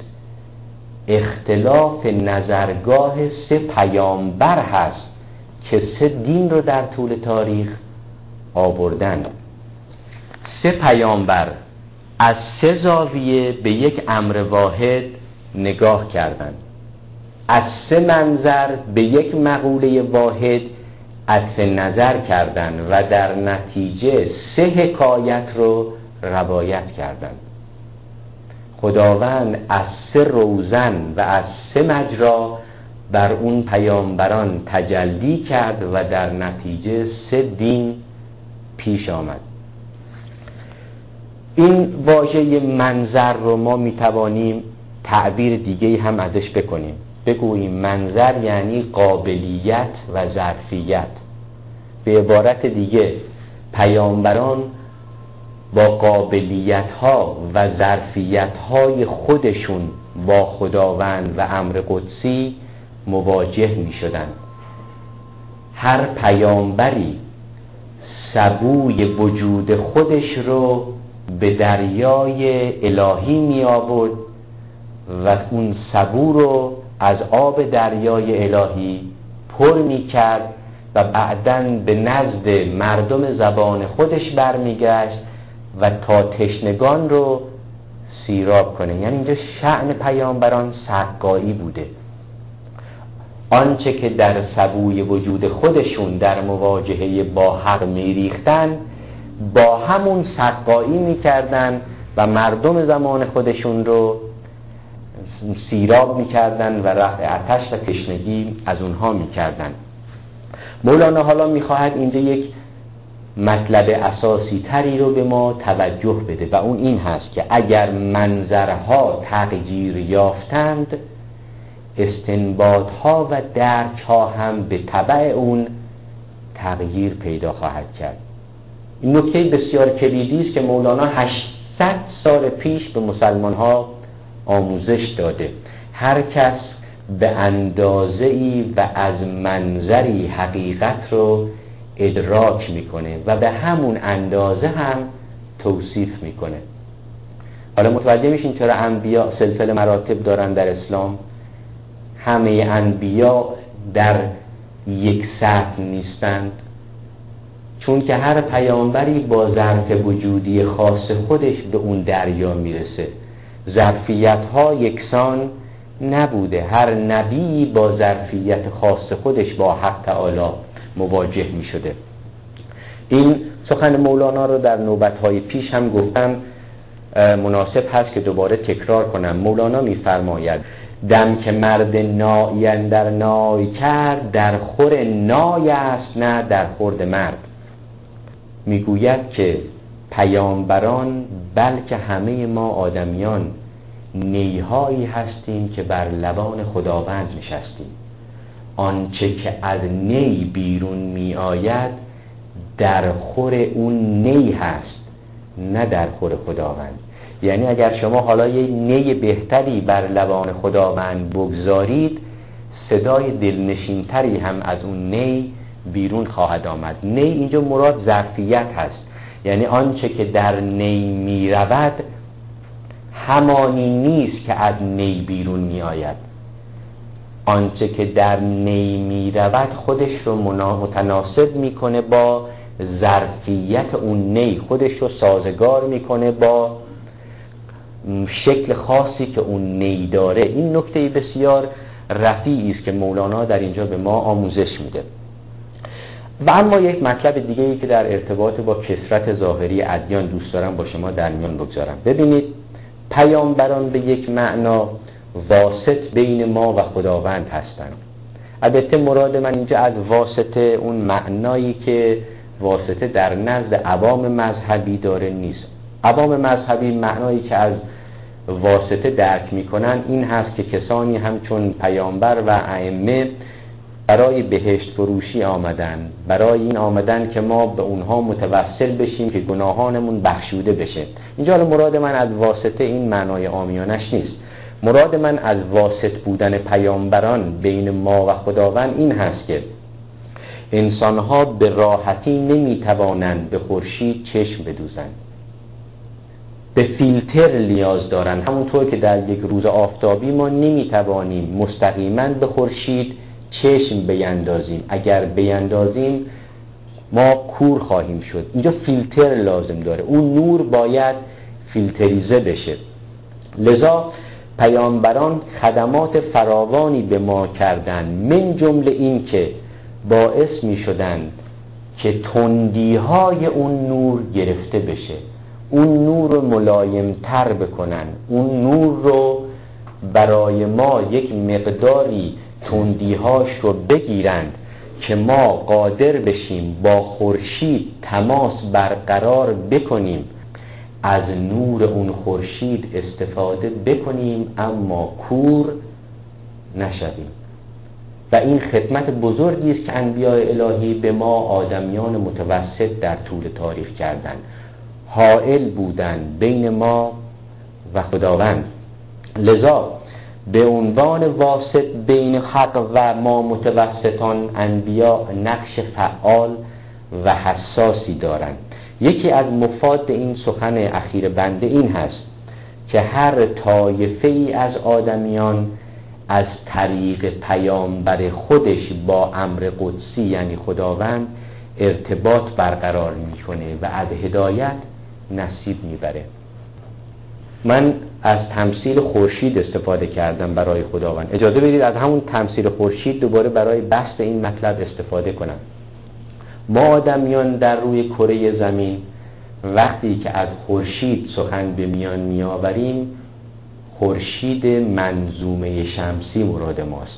اختلاف نظرگاه سه پیامبر هست که سه دین رو در طول تاریخ آوردن. سه پیامبر از سه زاویه به یک امر واحد نگاه کردند، از سه منظر به یک مقوله واحد عطف نظر کردند و در نتیجه سه حکایت رو روایت کردند. خداوند از سه روزن و از سه مجرا بر اون پیامبران تجلی کرد و در نتیجه سه دین پیش آمد. این واژه منظر رو ما میتوانیم تعبیر دیگه هم ازش بکنیم، بگوییم منظر یعنی قابلیت و ظرفیت. به عبارت دیگه پیامبران با قابلیت ها و ظرفیت های خودشون با خداوند و امر قدسی مواجه می شدن. هر پیامبری سبوی وجود خودش رو به دریای الهی می آورد و اون سبو رو از آب دریای الهی پر می کرد و بعداً به نزد مردم زبان خودش برمیگشت و تا تشنگان رو سیراب کنه. یعنی اینجا شأن پیامبران سقایی بوده. آنچه که در سبوی وجود خودشون در مواجهه با حق میریختن با همون سقایی میکردن و مردم زمان خودشون رو سیراب میکردن و رفع آتش و تشنگی از اونها میکردن. مولانا حالا میخواهد اینجا یک مطلب اساسی تری رو به ما توجه بده و اون این هست که اگر منظرها تغییر یافتند استنباطها و درکها هم به تبع اون تغییر پیدا خواهد کرد. این نکته بسیار کلیدی است که مولانا 800 سال پیش به مسلمان‌ها آموزش داده. هر کس به اندازه‌ای و از منظری حقیقت رو ادراک میکنه و به همون اندازه هم توصیف میکنه. حالا متوجه میشین چرا انبیا سلسله مراتب دارن در اسلام؟ همه انبیا در یک سطح نیستند، چون که هر پیامبری با ظرف وجودی خاص خودش به اون دریا میرسه. ظرفیت ها یکسان نبوده. هر نبی با ظرفیت خاص خودش با حق تعالی مواجه می شده. این سخن مولانا رو در نوبت‌های پیش هم گفتم، مناسب هست که دوباره تکرار کنم. مولانا می فرماید دم که مرد نایی اندر نای کرد، در خور نای است نه در خورد مرد. میگوید که پیامبران بلکه همه ما آدمیان نیهایی هستیم که بر لبان خداوند نشستیم. آنچه که از نی بیرون می آید در خور اون نی هست نه در خور خداوند. یعنی اگر شما حالا یه نی بهتری بر لبان خداوند بگذارید، صدای دلنشینتری هم از اون نی بیرون خواهد آمد. نی اینجا مراد ظرفیت هست، یعنی آنچه که در نی می رود همانی نیست که از نی بیرون می آید. آنچه که در نی می رود خودش رو متناسب میکنه با ظرفیت اون نی، خودش رو سازگار میکنه با شکل خاصی که اون نی داره. این نکته بسیار رفیعی است که مولانا در اینجا به ما آموزش میده. و اما یک مطلب دیگه ای که در ارتباط با کثرت ظاهری ادیان دوست دارم با شما در میان بگذارم. ببینید، پیامبران به یک معنا واسط بین ما و خداوند هستند. البته مراد من اینجا از واسطه اون معنایی که واسطه در نزد عوام مذهبی داره نیست. عوام مذهبی معنایی که از واسطه درک میکنن این هست که کسانی همچون پیامبر و ائمه برای بهشت فروشی آمدن، برای این آمدن که ما به اونها متوسل بشیم که گناهانمون بخشوده بشه. اینجا مراد من از واسطه این معنای عامیانش نیست. مراد من از واسط بودن پیامبران بین ما و خداوند این هست که انسانها به راحتی نمیتوانند به خورشید چشم بدوزند، به فیلتر نیاز دارند. همونطور که در یک روز آفتابی ما نمیتوانیم مستقیما به خورشید چشم بیندازیم، اگر بیندازیم ما کور خواهیم شد. اینجا فیلتر لازم داره، اون نور باید فیلتریزه بشه. لذا پیامبران خدمات فراوانی به ما کردند، من جمله این که باعث می شدند که تندیهای اون نور گرفته بشه، اون نور رو ملایم تر بکنن، اون نور رو برای ما یک مقداری تندیهاش رو بگیرند که ما قادر بشیم با خورشید تماس برقرار بکنیم، از نور اون خورشید استفاده بکنیم اما کور نشویم. و این خدمت بزرگی است که انبیاء الهی به ما آدمیان متوسط در طول تاریخ کردند، حائل بودند بین ما و خداوند. لذا به عنوان واسط بین حق و ما متوسطان انبیاء نقش فعال و حساسی دارند. یکی از مفاد این سخن اخیر بنده این هست که هر طایفه ای از آدمیان از طریق پیامبر خودش با امر قدسی یعنی خداوند ارتباط برقرار میکنه و از هدایت نصیب میبره. من از تمثیل خورشید استفاده کردم برای خداوند. اجازه بدید از همون تمثیل خورشید دوباره برای بحث این مطلب استفاده کنم. ما آدمیان در روی کره زمین وقتی که از خورشید سخن به میان میآوریم، خورشید منظومه شمسی مراد ماست.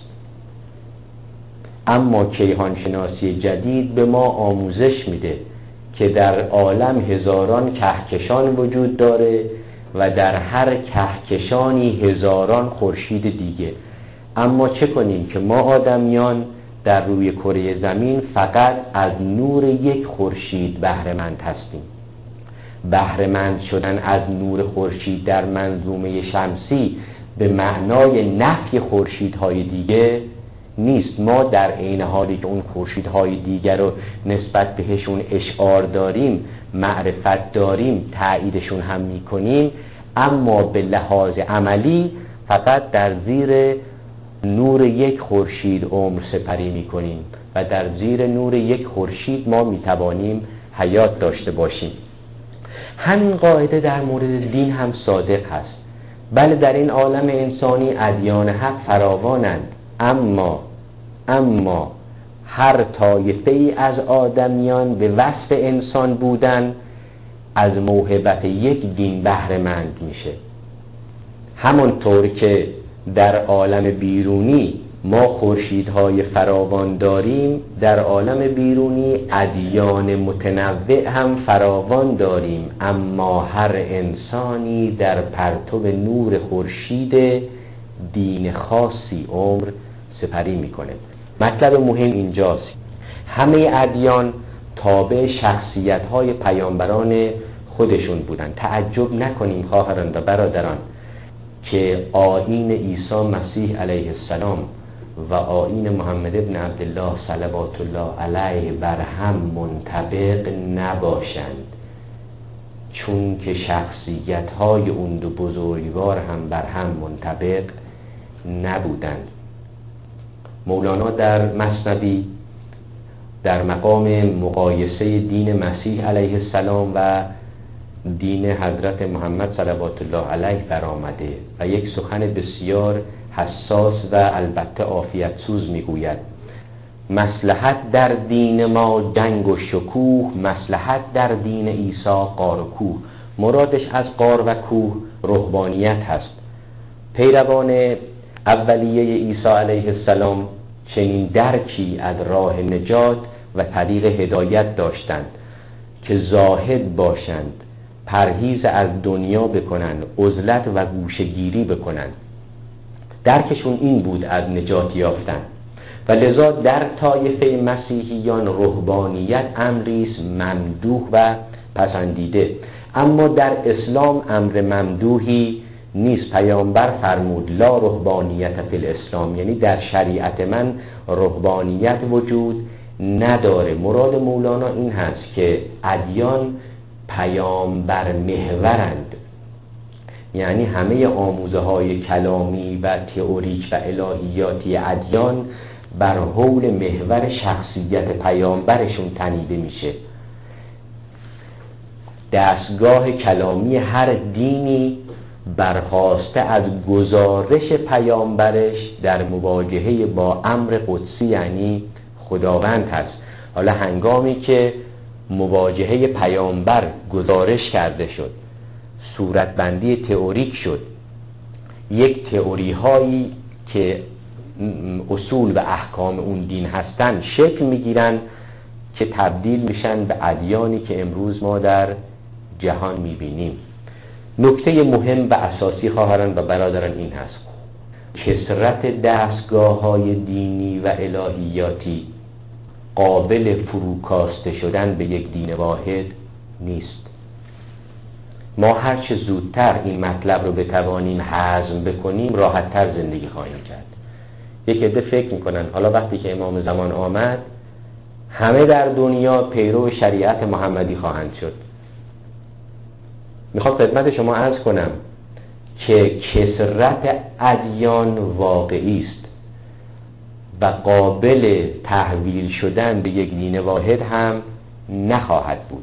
اما کیهانشناسی جدید به ما آموزش میده که در عالم هزاران کهکشان وجود داره و در هر کهکشانی هزاران خورشید دیگه. اما چه کنیم که ما آدمیان در روی کره زمین فقط از نور یک خورشید بهره مند هستیم. بهره مند شدن از نور خورشید در منظومه شمسی به معنای نفی خورشیدهای دیگه نیست. ما در عین حالی که اون خورشیدهای دیگر رو نسبت بهشون اشعار داریم، معرفت داریم، تاییدشون هم میکنیم، اما به لحاظ عملی فقط در زیر نور یک خورشید عمر سپری میکنیم و در زیر نور یک خورشید ما میتوانیم حیات داشته باشیم. همین قاعده در مورد دین هم صادق هست. بله در این عالم انسانی ادیان حق فراوانند، اما هر طایفه ای از آدمیان به وصف انسان بودن از موهبت یک دین بهره مند میشه. همانطور که در عالم بیرونی ما خورشیدهای فراوان داریم، در عالم بیرونی ادیان متنوع هم فراوان داریم، اما هر انسانی در پرتو نور خورشید دین خاصی عمر سپری میکنه. مطلب مهم اینجاست، همه ادیان تابع شخصیت‌های پیامبران خودشون بودن. تعجب نکنیم خواهران و برادران که آیین عیسی مسیح علیه السلام و آیین محمد ابن عبدالله صلوات الله علیه بر هم منطبق نباشند، چون که شخصیت‌های اون دو بزرگوار هم بر هم منطبق نبودند. مولانا در مثنوی در مقام مقایسه دین مسیح علیه السلام و دین حضرت محمد صلوات الله علیه برآمده و یک سخن بسیار حساس و البته عافیت سوز میگوید: مصلحت در دین ما جنگ و شکوه، مصلحت در دین عیسی غار و کوه. مرادش از غار و کوه رهبانیت هست. پیروان اولیه عیسی علیه السلام چنین درکی از راه نجات و طریق هدایت داشتند که زاهد باشند، پرهیز از دنیا بکنند، عزلت و گوشه‌گیری بکنند. درکشون این بود از نجات یافتن و لذا در طایفه مسیحیان رهبانیت امری است ممدوح و پسندیده، اما در اسلام امر ممدوحی نیست. پیامبر فرمود لا رهبانیت فی الاسلام، یعنی در شریعت من رهبانیت وجود نداره. مراد مولانا این هست که ادیان پیامبر محورند، یعنی همه آموزه های کلامی و تئوریک و الهیاتی ادیان بر حول محور شخصیت پیامبرشون تنیده میشه. دستگاه کلامی هر دینی برخواسته از گزارش پیامبرش در مواجهه با امر قدسی یعنی خداوند هست. حالا هنگامی که مواجهه پیامبر گزارش کرده شد، صورتبندی تئوریک شد، یک تئوری هایی که اصول و احکام اون دین هستن شکل میگیرن که تبدیل میشن به ادیانی که امروز ما در جهان میبینیم. نکته مهم و اساسی خواهران و برادران این هست: کثرت دستگاه های دینی و الهیاتی قابل فروکاسته شدن به یک دین واحد نیست. ما هرچه زودتر این مطلب رو بتوانیم هضم بکنیم راحت‌تر زندگی خواهیم کرد. یک عده فکر میکنن حالا وقتی که امام زمان آمد همه در دنیا پیرو شریعت محمدی خواهند شد. میخوام خدمت شما عرض کنم که کثرت ادیان واقعی است و قابل تحویل شدن به یک دین واحد هم نخواهد بود.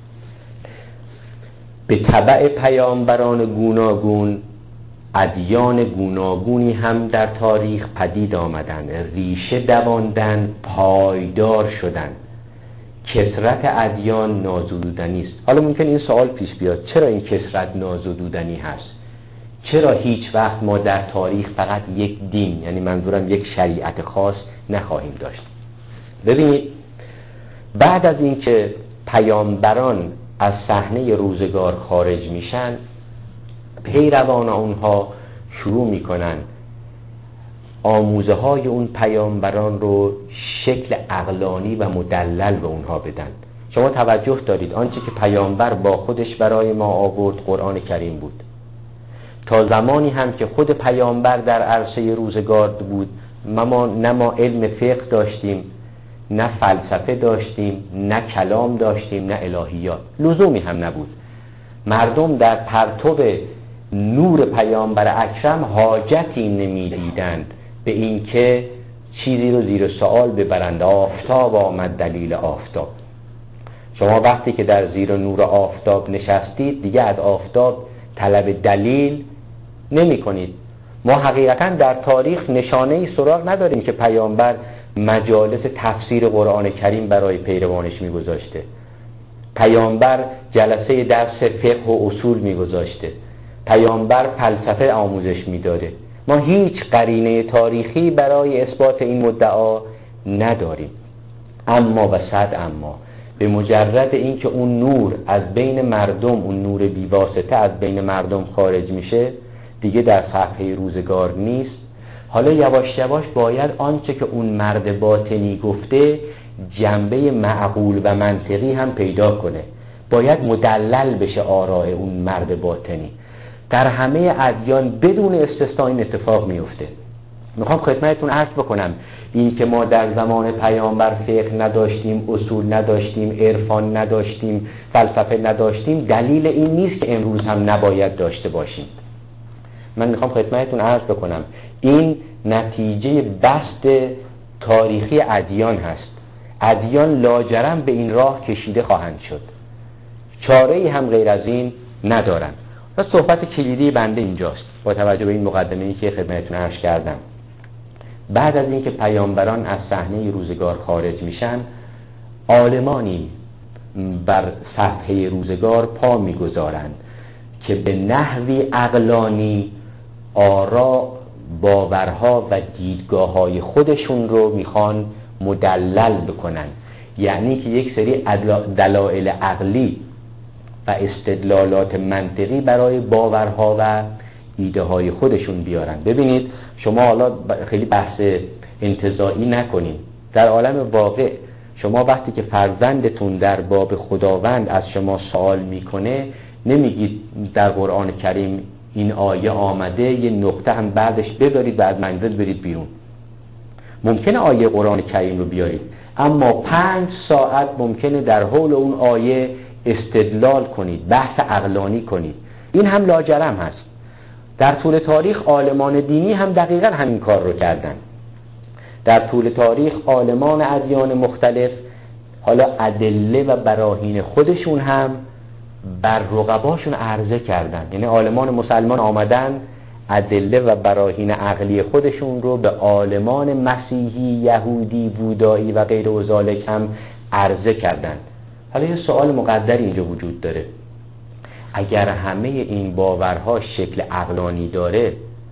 به تبع پیامبران گوناگون ادیان گوناگونی هم در تاریخ پدید آمدند، ریشه دواندند، پایدار شدند. کثرت ادیان نازدودنی است. حالا ممکن این سوال پیش بیاد: چرا این کثرت نازدودنی هست؟ چرا هیچ وقت ما در تاریخ فقط یک دین، یعنی منظورم یک شریعت خاص نخواهیم داشت؟ ببینید، بعد از اینکه پیامبران از صحنه روزگار خارج میشن، پیروان اونها شروع میکنن آموزه های اون پیامبران رو شکل عقلانی و مدلل به اونها بدن. شما توجه دارید آنچه که پیامبر با خودش برای ما آورد قرآن کریم بود. تا زمانی هم که خود پیامبر در عرصه روزگار بود، نه ما علم فقه داشتیم، نه فلسفه داشتیم، نه کلام داشتیم، نه الهیات. لزومی هم نبود. مردم در پرتو نور پیامبر اکرم حاجتی نمیدیدند به اینکه چیزی رو زیر سوال ببرند. آفتاب آمد دلیل آفتاب. شما وقتی که در زیر نور آفتاب نشستید دیگه از آفتاب طلب دلیل نمی کنید. ما حقیقتا در تاریخ نشانه‌ای سراغ نداریم که پیامبر مجالس تفسیر قرآن کریم برای پیروانش میگذاشته، پیامبر جلسه درس فقه و اصول میگذاشته، پیامبر فلسفه آموزش میداده. ما هیچ قرینه تاریخی برای اثبات این مدعا نداریم. اما و صد اما به مجرد اینکه اون نور از بین مردم، اون نور بیواسطه از بین مردم خارج میشه، دیگه در صفحه روزگار نیست. حالا یواش یواش باید آنچه که اون مرد باطنی گفته جنبه معقول و منطقی هم پیدا کنه، باید مدلل بشه آراء اون مرد باطنی. در همه ادیان بدون استثناء این اتفاق میفته. میخوام خدمتتون عرض بکنم این که ما در زمان پیامبر فقه نداشتیم، اصول نداشتیم، عرفان نداشتیم، فلسفه نداشتیم، دلیل این نیست که امروز هم نباید داشته باشیم. من میخوام خدمتتون عرض بکنم این نتیجه بست تاریخی ادیان هست. ادیان لاجرم به این راه کشیده خواهند شد، چاره‌ای هم غیر از این ندارن. و صحبت کلیدی بنده اینجاست با توجه به این مقدمه‌ای که خدمتتون عرض کردم. بعد از اینکه پیامبران از صحنه روزگار خارج میشن، عالمانی بر صفحه روزگار پا میگذارند که به نحوی عقلانی آرا، باورها و دیدگاه‌های خودشون رو میخوان مدلل بکنن. یعنی که یک سری دلایل عقلی و استدلالات منطقی برای باورها و ایده های خودشون بیارن. ببینید شما حالا خیلی بحث انتزاعی نکنید. در عالم واقع شما وقتی که فرزندتون در باب خداوند از شما سوال میکنه، نمیگید در قرآن کریم این آیه آمده یه نقطه هم بعدش بذارید و از منزل برید بیرون. ممکنه آیه قرآن کریم رو بیارید، اما 5 ساعت ممکنه در حول اون آیه استدلال کنید، بحث عقلانی کنید. این هم لاجرم هست. در طول تاریخ عالمان دینی هم دقیقا همین کار رو کردن. در طول تاریخ عالمان ادیان مختلف حالا ادله و براهین خودشون هم بر رقباشون عرضه کردن. یعنی عالمان مسلمان آمدن ادله و براهین عقلی خودشون رو به عالمان مسیحی، یهودی، بودایی و غیر و ذالک هم عرضه کردن. حالا یه سوال مقدر اینجا وجود داره. اگر همه این باورها شکل عقلانی داره،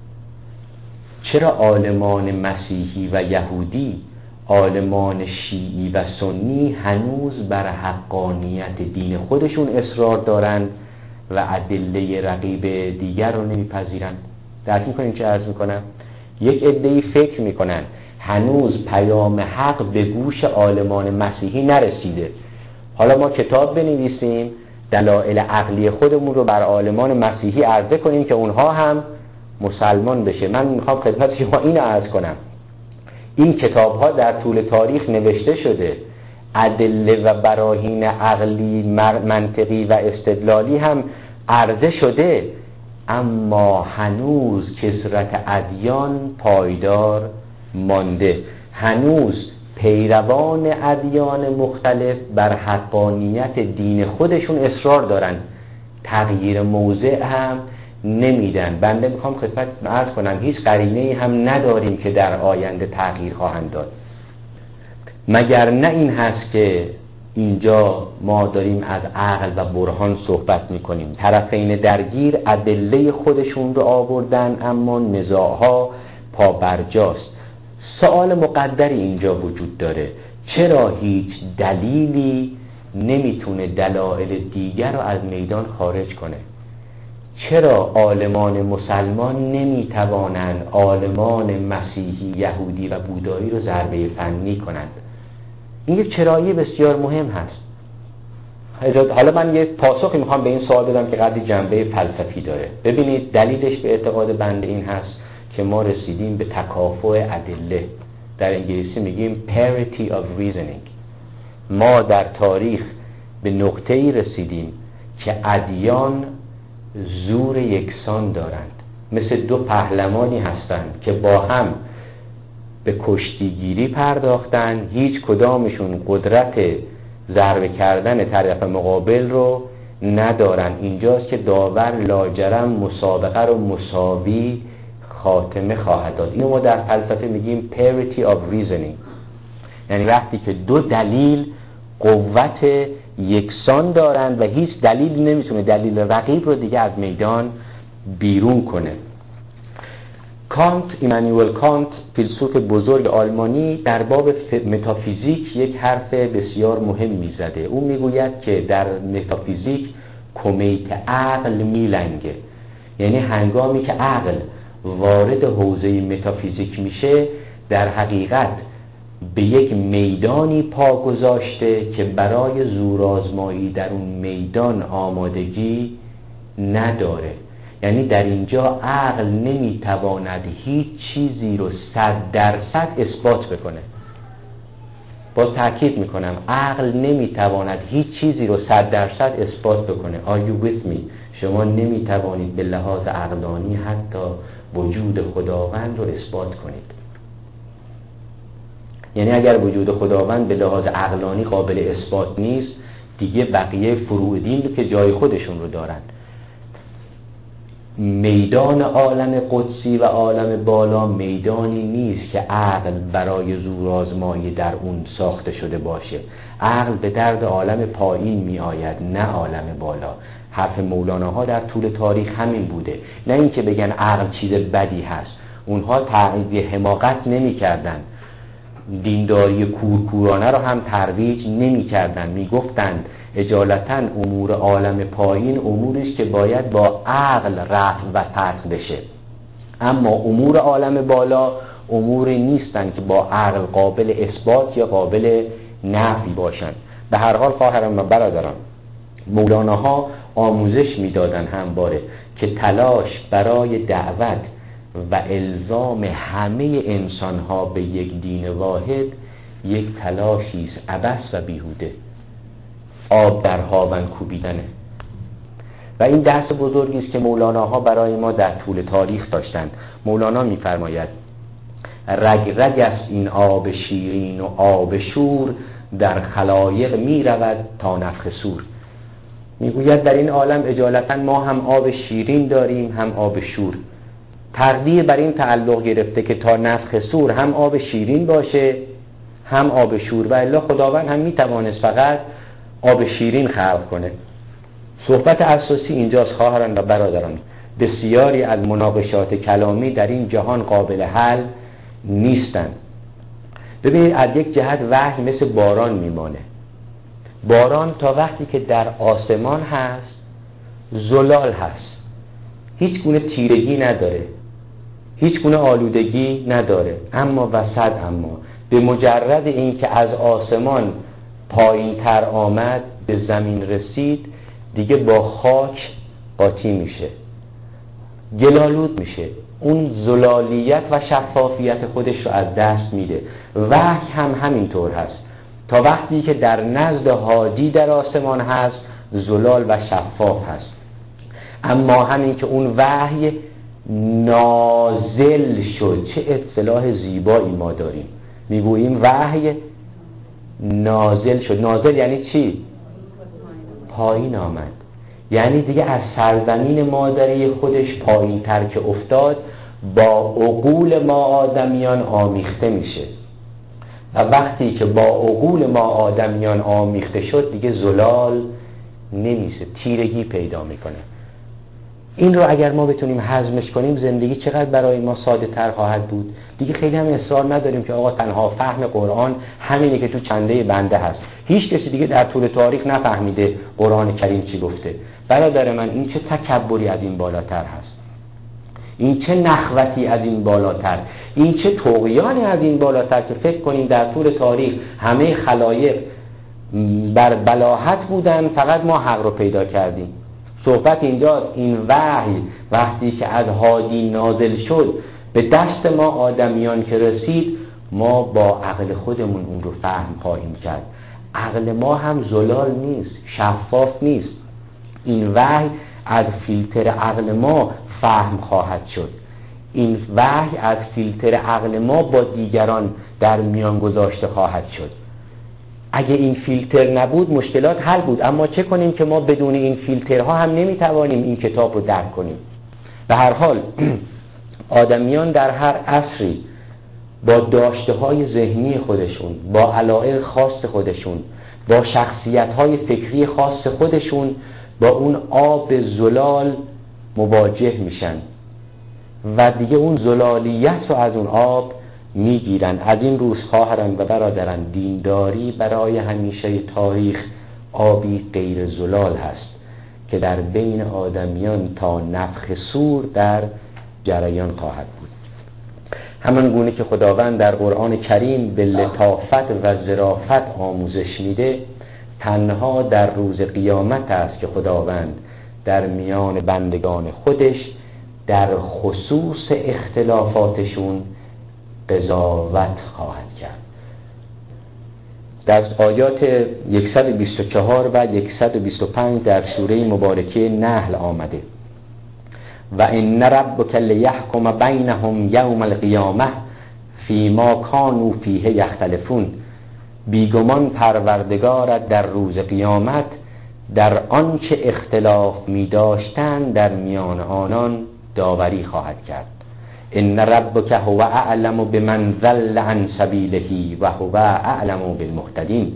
چرا عالمان مسیحی و یهودی، عالمان شیعی و سنی هنوز بر حقانیت دین خودشون اصرار دارن و ادله رقیب دیگر رو نمیپذیرن؟ درک میکنین چه عرض میکنم؟ یک عده‌ای فکر میکنن هنوز پیام حق به گوش عالمان مسیحی نرسیده. حالا ما کتاب بنویسیم، دلایل عقلی خودمون رو بر عالمان مسیحی عرضه کنیم که اونها هم مسلمان بشه. من میخوام خدمت شما اینو عرض کنم، این کتاب ها در طول تاریخ نوشته شده، ادله و براهین عقلی، منطقی و استدلالی هم عرضه شده، اما هنوز کثرت ادیان پایدار مانده. هنوز پیروان ادیان مختلف بر حقانیت دین خودشون اصرار دارن، تغییر موضع هم نمیدن. بنده میخوام خدمت عرض کنم هیچ قرینه‌ای هم نداریم که در آینده تغییر خواهند داد، مگر نه این هست که اینجا ما داریم از عقل و برهان صحبت میکنیم. طرفین درگیر ادله خودشون رو آوردن، اما نزاعها پابرجاست. سوال مقدری اینجا وجود داره، چرا هیچ دلیلی نمیتونه دلایل دیگر رو از میدان خارج کنه؟ چرا عالمان مسلمان نمیتوانند عالمان مسیحی، یهودی و بودایی رو ضربه فنی کنند؟ این یک چرایی بسیار مهم هست. حالا من یک پاسخی میخوام به این سوال بدم که قدری جنبه فلسفی داره. ببینید دلیلش به اعتقاد بنده این هست که ما رسیدیم به تکافؤ ادله. در انگلیسی میگیم parity of reasoning. ما در تاریخ به نقطه‌ای رسیدیم که ادیان زور یکسان دارند، مثل دو پهلوانی هستند که با هم به کشتیگیری پرداختن، هیچ کدامشون قدرت ضربه کردن طرف مقابل رو ندارن. اینجاست که داور لاجرم مسابقه رو مساوی خاتمه خواهد داد. اینو ما در فلسفه میگیم parity of reasoning، یعنی وقتی که دو دلیل قوت یکسان دارند و هیچ دلیلی نمیتونه دلیل رقیب رو دیگه از میدان بیرون کنه. ایمانوئل کانت، فیلسوف بزرگ آلمانی، در باب متافیزیک یک حرف بسیار مهمی زده. او میگوید که در متافیزیک کمیت عقل میلنگه، یعنی هنگامی که عقل وارد حوزه متافیزیک میشه در حقیقت به یک میدانی پا گذاشته که برای زورآزمایی در اون میدان آمادگی نداره. یعنی در اینجا عقل نمیتواند هیچ چیزی رو 100% اثبات بکنه. باز تأکید میکنم عقل نمیتواند هیچ چیزی رو 100% اثبات بکنه. Are you with me؟ شما نمیتوانید به لحاظ عقلانی حتی وجود خداوند رو اثبات کنید. یعنی اگر وجود خداوند به لحاظ عقلانی قابل اثبات نیست، دیگه بقیه فروع دین که جای خودشون رو دارن. میدان عالم قدسی و عالم بالا میدانی نیست که عقل برای زورآزمایی در اون ساخته شده باشه. عقل به درد عالم پایین می آید، نه عالم بالا. حرف مولاناها در طول تاریخ همین بوده، نه اینکه بگن عقل چیز بدی هست. اونها ترویج حماقت نمی کردن، دینداری کورکورانه رو هم ترویج نمی کردن. می گفتند اجالتا امور عالم پایین اموری است که باید با عقل رفع و فتح بشه، اما امور عالم بالا اموری نیستند که با عقل قابل اثبات یا قابل نفی باشند. به هر حال خواهران و برادران، مولاناها آموزش میدادن همواره که تلاش برای دعوت و الزام همه انسانها به یک دین واحد یک تلاشی است عبث و بیهوده، آب در هاون کوبیدنه. و این درس بزرگی است که مولاناها برای ما در طول تاریخ داشتند. مولانا می‌فرماید رگ رگ است این آب شیرین و آب شور، در خلایق می‌رود تا نفخ صور. میگوید در این عالم اجالتا ما هم آب شیرین داریم هم آب شور. تقدیر بر این تعلق گرفته که تا نفخ صور هم آب شیرین باشه هم آب شور، و الا خداوند هم میتوانست فقط آب شیرین خلق کنه. صحبت اساسی اینجاست خواهران و برادران. بسیاری از مناقشات کلامی در این جهان قابل حل نیستند. ببینید از یک جهت وحی مثل باران میمانه. باران تا وقتی که در آسمان هست زلال هست، هیچ گونه تیرگی نداره، هیچ گونه آلودگی نداره، اما وسط اما به مجرد این که از آسمان پایین تر آمد به زمین رسید دیگه با خاک قاطی میشه، گلالود میشه، اون زلالیت و شفافیت خودش رو از دست میده. وحی هم همینطور هست، تا وقتی که در نزد هادی در آسمان هست زلال و شفاف هست، اما همین که اون وحی نازل شد، چه اصطلاح زیبایی ما داریم، میگوییم وحی نازل شد. نازل یعنی چی؟ پایین آمد، یعنی دیگه از سرزمین مادری خودش پایین تر که افتاد با عقول ما آدمیان آمیخته میشه، و وقتی که با عقول ما آدمیان آمیخته شد دیگه زلال نمیشه، تیرگی پیدا میکنه. این رو اگر ما بتونیم هضمش کنیم زندگی چقدر برای ما ساده تر خواهد بود. دیگه خیلی هم اصرار نداریم که آقا تنها فهم قرآن همینه که تو چنده بنده هست. هیچ کسی دیگه در طول تاریخ نفهمیده قرآن کریم چی گفته. برادر من، این چه تکبری از این بالاتر هست، این چه نخوتی از این بالاتر، این چه طغیانی از این بالاتر که فکر کنیم در طول تاریخ همه خلایق بر بلاهت بودن، فقط ما حق رو پیدا کردیم. صحبت اینجاست این وحی وقتی که از هادی نازل شد به دست ما آدمیان که رسید، ما با عقل خودمون اون رو فهم خواهیم کرد. عقل ما هم زلال نیست، شفاف نیست. این وحی از فیلتر عقل ما فهم خواهد شد. این وحی از فیلتر عقل ما با دیگران در میان گذاشته خواهد شد. اگه این فیلتر نبود مشکلات حل بود، اما چه کنیم که ما بدون این فیلترها هم نمیتوانیم این کتاب رو درک کنیم. به هر حال آدمیان در هر عصری با داشته‌های ذهنی خودشون، با علایق خاص خودشون، با شخصیت‌های فکری خاص خودشون با اون آب زلال مواجه میشن و دیگه اون زلالیت رو از اون آب میگیرن. از این روز خواهران و برادران، دینداری برای همیشه تاریخ آبی غیر زلال هست که در بین آدمیان تا نفخ صور در جریان خواهد بود. همان گونه که خداوند در قرآن کریم به لطافت و ظرافت آموزش میده، تنها در روز قیامت است که خداوند در میان بندگان خودش در خصوص اختلافاتشون قضاوت خواهد کرد. در آیات 124 و 125 در سوره مبارکه نحل آمده: و ان ربک لیحکم بینهم یوم القیامه فیما کانوا فیه یختلفون. بیگمان پروردگارت در روز قیامت در آنچه اختلاف می داشتند در میان آنان داوری خواهد کرد. ان ربک هو اعلم بمن ضل عن سبیله و هو اعلم بالمهتدین.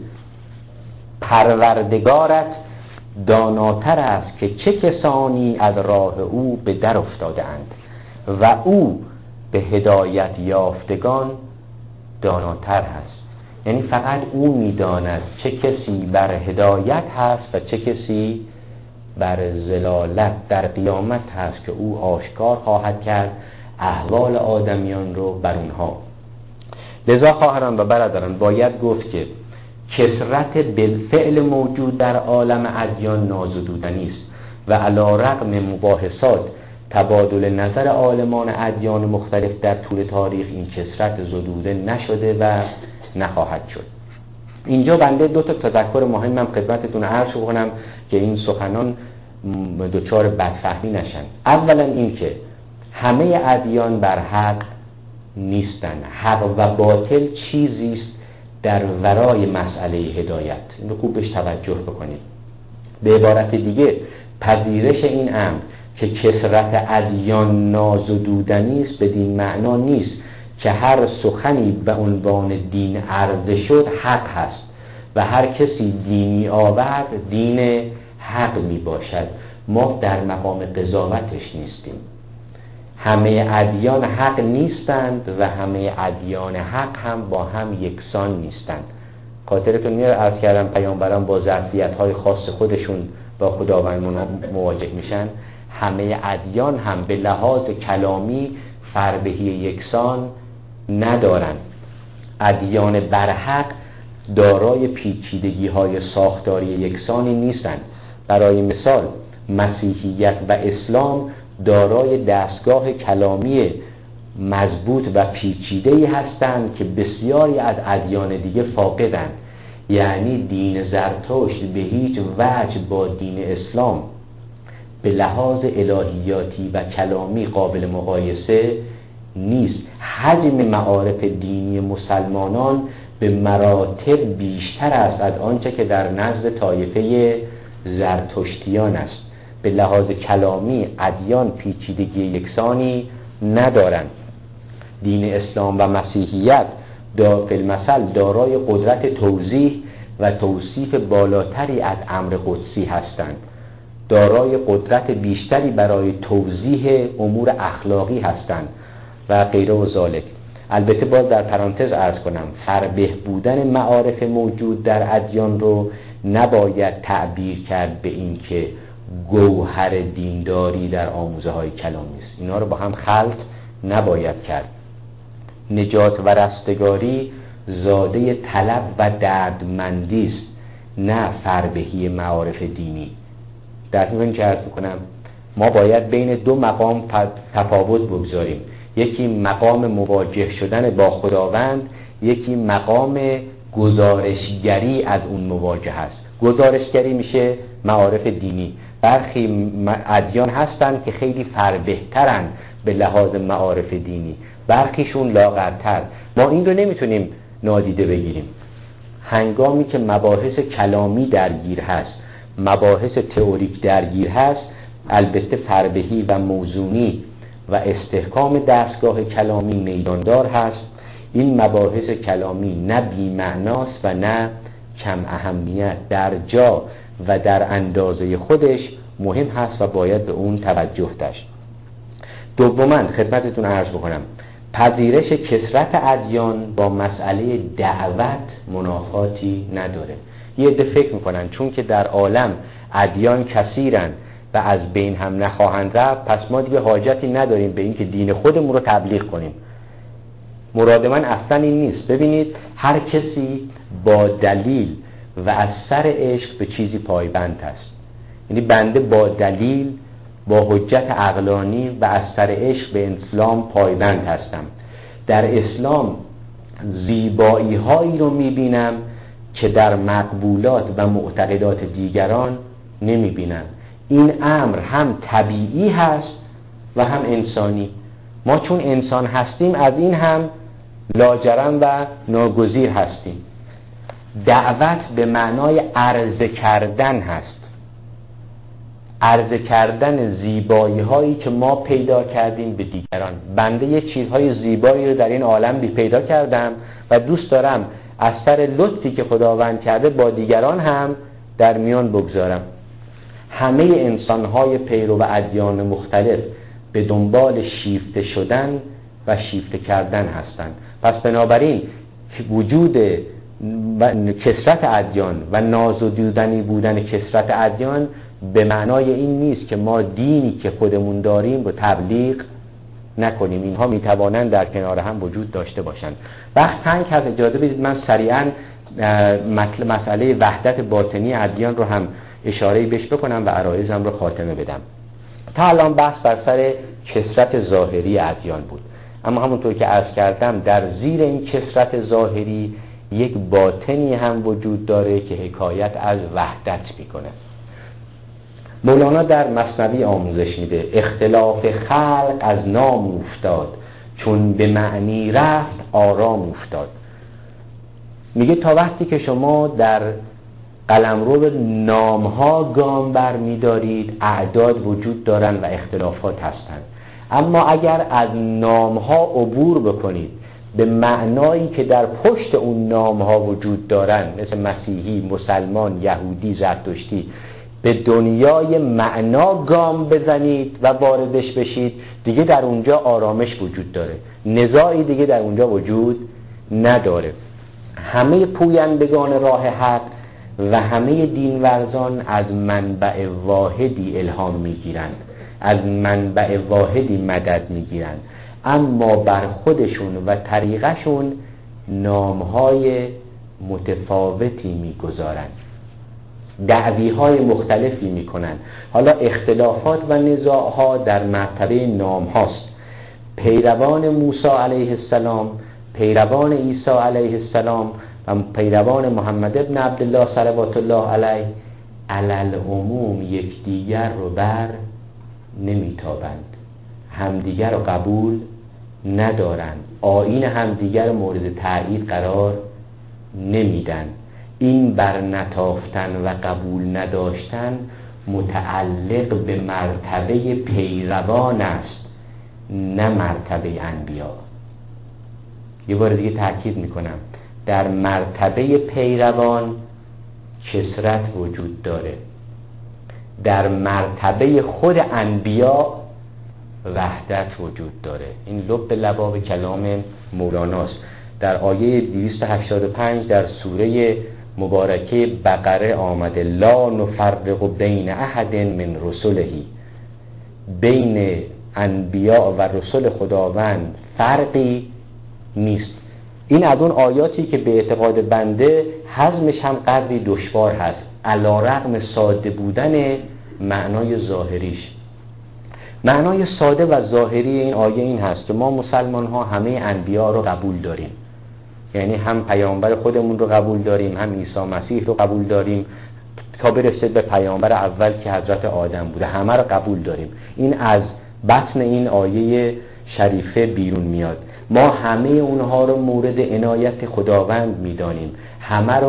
پروردگارت داناتر است که چه کسانی از راه او به در افتاده اند و او به هدایت یافتگان داناتر هست. یعنی فقط او میداند چه کسی بر هدایت هست و چه کسی بر ضلالت. در قیامت هست که او آشکار خواهد کرد احوال آدمیان رو بر اونها. لذا خواهران و برادران، باید گفت که کثرت بالفعل موجود در عالم ادیان نازدودنی است و علی رغم مباحثات تبادل نظر عالمان ادیان مختلف در طول تاریخ، این کثرت زدوده نشده و نخواهد شد. اینجا بنده دو تا تذکر مهمم خدمتتون عرض کنم که این سخنان دچار بدفهمی نشن. اولا این که همه ادیان بر حق نیستن. حق و باطل چیزیست در ورای مسئله هدایت. این رو خوب بهش توجه بکنید. به عبارت دیگه، پذیرش این امر که کثرت ادیان نازدودنی است بدین معنا نیست که هر سخنی به عنوان دین عرضه شد حق هست و هر کسی دینی آورد دین حق می باشد. ما در مقام قضاوتش نیستیم. همه ادیان حق نیستند و همه ادیان حق هم با هم یکسان نیستند. خاطرتون میاد عرض کردم پیامبران با ظرفیت‌های خاص خودشون با خداوند مواجه میشن. همه ادیان هم به لحاظ کلامی فربهی یکسان ندارند. ادیان برحق دارای پیچیدگی‌های ساختاری یکسانی نیستند. برای مثال مسیحیت و اسلام دارای دستگاه کلامی مضبوط و پیچیده‌ای هستند که بسیاری از ادیان دیگه فاقدند. یعنی دین زرتشت به هیچ وجه با دین اسلام به لحاظ الهیاتی و کلامی قابل مقایسه نیست. حجم معارف دینی مسلمانان به مراتب بیشتر است از آنچه که در نزد طایفه زرتشتیان است. به لحاظ کلامی ادیان پیچیدگی یکسانی ندارند. دین اسلام و مسیحیت فی المثل دارای قدرت توضیح و توصیف بالاتری از امر قدسی هستند. دارای قدرت بیشتری برای توضیح امور اخلاقی هستند و غیره و ذالک. البته باز در پرانتز عرض کنم فربه بودن معارف موجود در ادیان رو نباید تعبیر کرد به این که گوهر دینداری در آموزه های کلامی است. اینا رو با هم خلط نباید کرد. نجات و رستگاری زاده طلب و دردمندی است، نه فربهی معارف دینی. در این که عرض میکنم ما باید بین دو مقام تفاوت بگذاریم. یکی مقام مواجه شدن با خداوند، یکی مقام گزارشگری از اون مواجه هست. گزارشگری میشه معارف دینی. برخی ادیان هستند که خیلی فربهترن به لحاظ معارف دینی، برخیشون لاغرتر. ما این رو نمیتونیم نادیده بگیریم. هنگامی که مباحث کلامی درگیر هست، مباحث تئوریک درگیر هست، البته فربهی و موزونی و استحکام دستگاه کلامی میداندار هست. این مباحث کلامی نه بی‌معناست و نه کم اهمیت، در جا و در اندازه خودش مهم هست و باید به اون توجه داشت. دوما خدمتتون عرض بکنم، پذیرش کثرت ادیان با مسئله دعوت منافاتی نداره. یه عده فکر میکنن چون که در عالم ادیان کثیرن و از بین هم نخواهند رفت، پس ما دیگه حاجتی نداریم به این که دین خودمون رو تبلیغ کنیم. مراد من اصلا این نیست. ببینید هر کسی با دلیل و از سر عشق به چیزی پایبند است. یعنی بنده با دلیل، با حجت عقلانی و از سر عشق به اسلام پایبند هستم. در اسلام زیبایی هایی رو میبینم که در مقبولات و معتقدات دیگران نمیبینم. این امر هم طبیعی هست و هم انسانی. ما چون انسان هستیم از این هم لاجرم و ناگزیر هستیم. دعوت به معنای عرضه کردن هست، عرضه کردن زیبایی هایی که ما پیدا کردیم به دیگران. بنده یه چیزهای زیبایی رو در این عالم پیدا کردم و دوست دارم از سر لطفی که خداوند کرده با دیگران هم در میان بگذارم. همه انسانهای پیرو و ادیان مختلف به دنبال شیفته شدن و شیفته کردن هستند. پس بنابراین وجود کثرت ادیان و نازدودنی بودن کثرت ادیان به معنای این نیست که ما دینی که خودمون داریم رو تبلیغ نکنیم. اینها میتوانند در کنار هم وجود داشته باشند. وقت تنگ هست، اجازه بدید من سریعا مسئله وحدت باطنی ادیان رو هم اشاره بهش بکنم و عرایضم رو خاتمه بدم. تا الان بحث بر سر کثرت ظاهری ادیان بود، اما همونطور که عرض کردم در زیر این کثرت ظاهری یک باطنی هم وجود داره که حکایت از وحدت میکنه. مولانا در مثنوی آموزش میده اختلاف خلق از نام افتاد، چون به معنی رفت آرام افتاد. میگه تا وقتی که شما در قلمرو نامها گام بر میدارید اعداد وجود دارن و اختلافات هستند، اما اگر از نامها عبور بکنید به معنایی که در پشت اون نامها وجود دارن، مثل مسیحی، مسلمان، یهودی، زرتشتی، به دنیای معنا گام بزنید و واردش بشید، دیگه در اونجا آرامش وجود داره، نزاعی دیگه در اونجا وجود نداره. همه پویندگان راه حق و همه دینورزان از منبع واحدی الهام میگیرند، از منبع واحدی مدد میگیرند، اما بر خودشون و طریقشون نامهای متفاوتی میگذارند، دعویهای مختلفی میکنند. حالا اختلافات و نزاعها در مرتبه نام هاست. پیروان موسی علیه السلام، پیروان عیسی علیه السلام و پیروان محمد ابن عبدالله صلوات الله علیه علل عموم یکدیگر رو بر نمیتابند، همدیگر رو قبول ندارند، آیین همدیگر مورد تایید قرار نمیدن. این بر نتافتن و قبول نداشتن متعلق به مرتبه پیروان است، نه مرتبه انبیا. یه بار دیگه تاکید میکنم، در مرتبه پیروان کثرت وجود داره، در مرتبه خود انبیا وحدت وجود داره. این لب لباب کلام مولاناست. در آیه 285 در سوره مبارکه بقره آمده لا نفرق بین احد من رسله، بین انبیا و رسول خداوند فرقی نیست. این از اون آیاتی که به اعتقاد بنده هضمش هم قدری دشوار هست علی‌رغم ساده بودن معنای ظاهریش. معنای ساده و ظاهری این آیه این هست که ما مسلمان ها همه انبیا رو قبول داریم، یعنی هم پیامبر خودمون رو قبول داریم، هم عیسی مسیح رو قبول داریم تا برسه به پیامبر اول که حضرت آدم بوده، همه رو قبول داریم. این از بطن این آیه شریفه بیرون میاد. ما همه اونها رو مورد عنایت خداوند میدانیم، همه رو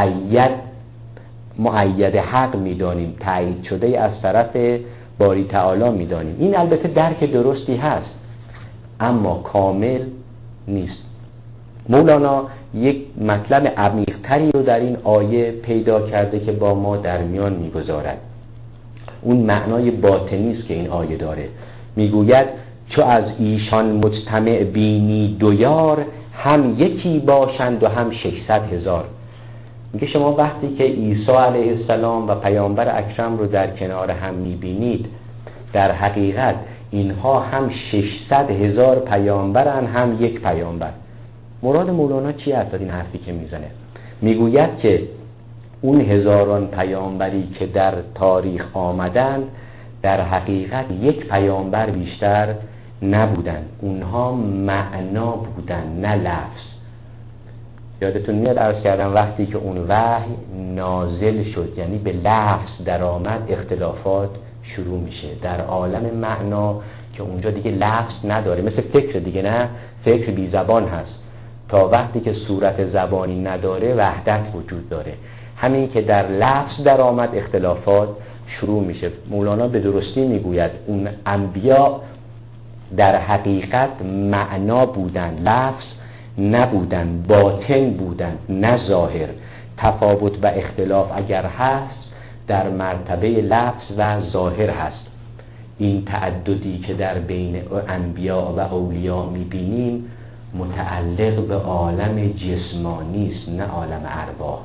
مؤید حق میدانیم، تایید شده از طرف باری تعالی میدانیم. این البته درک درستی هست اما کامل نیست. مولانا یک مطلب عمیق‌تری رو در این آیه پیدا کرده که با ما در میان میگذارد. اون معنای باطنی است که این آیه داره. میگوید چو از ایشان مجتمع بینی دو یار، هم یکی باشند و هم 600,000. میگه شما وقتی که عیسی علیه السلام و پیامبر اکرم رو در کنار هم میبینید، در حقیقت اینها هم 600,000 پیامبرن، هم یک پیامبر. مراد مولانا چی است از این حرفی که میزنه؟ میگوید که اون هزاران پیامبری که در تاریخ آمدن در حقیقت یک پیامبر بیشتر نبودن، اونها معنا بودن نه لفظ. یادتون میاد عرض کردم وقتی که اون وحی نازل شد یعنی به لفظ در آمد، اختلافات شروع میشه در عالم معنا که اونجا دیگه لفظ نداره، مثل فکر دیگه، نه فکر بی زبان هست. تا وقتی که صورت زبانی نداره وحدت وجود داره. همین که در لفظ در آمد اختلافات شروع میشه. مولانا به درستی میگوید اون انبیا در حقیقت معنا بودن، لفظ نبودن، باطن بودن نه ظاهر. تفاوت و اختلاف اگر هست در مرتبه لفظ و ظاهر هست. این تعددی که در بین انبیا و اولیاء میبینیم متعلق به عالم جسمانی است نه عالم ارواح.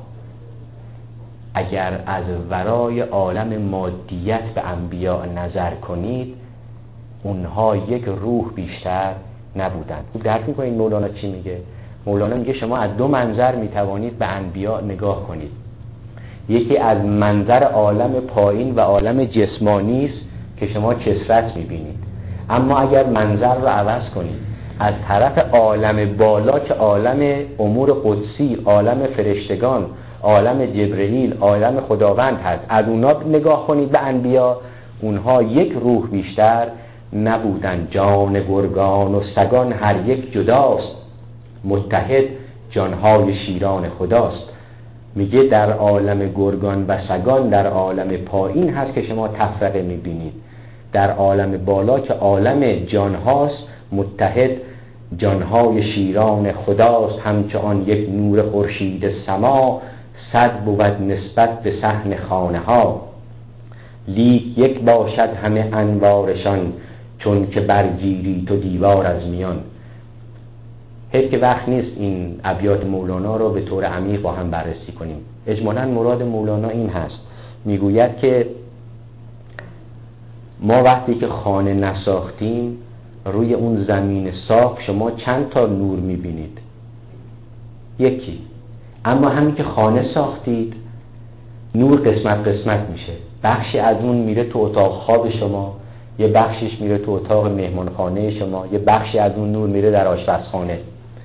اگر از ورای عالم مادیت به انبیا نظر کنید، اونها یک روح بیشتر نبودند. درک می‌کنید مولانا چی میگه؟ مولانا میگه شما از دو منظر میتوانید به انبیا نگاه کنید. یکی از منظر عالم پایین و عالم جسمانی است که شما کثرت میبینید. اما اگر منظر رو عوض کنید، از طرف عالم بالا که عالم امور قدسی، عالم فرشتگان، عالم جبرئیل، عالم خداوند هست، از اونها نگاه کنید به انبیا، اونها یک روح بیشتر نبودن. جان گرگان و سگان هر یک جداست، متحد جانهای شیران خداست. میگه در عالم گرگان و سگان در عالم پایین هست که شما تفرقه میبینید. در عالم بالا که عالم جانهاست، متحد جانهای شیران خداست. همچون یک نور خورشید سما، صد بود نسبت به صحن خانه ها. لیک یک باشد همه انوارشان، چون که برگیری تو دیوار از میان. حیف که وقت نیست این ابیات مولانا رو به طور عمیق با هم بررسی کنیم. اجمالاً مراد مولانا این هست، میگوید که ما وقتی که خانه نساختیم، روی اون زمین صاف شما چند تا نور میبینید؟ یکی. اما همین که خانه ساختید، نور قسمت قسمت میشه. بخشی از اون میره تو اتاق خواب شما، یه بخشش میره تو اتاق مهمانخانه شما، یه بخشی از اون نور میره در آشپزخانه.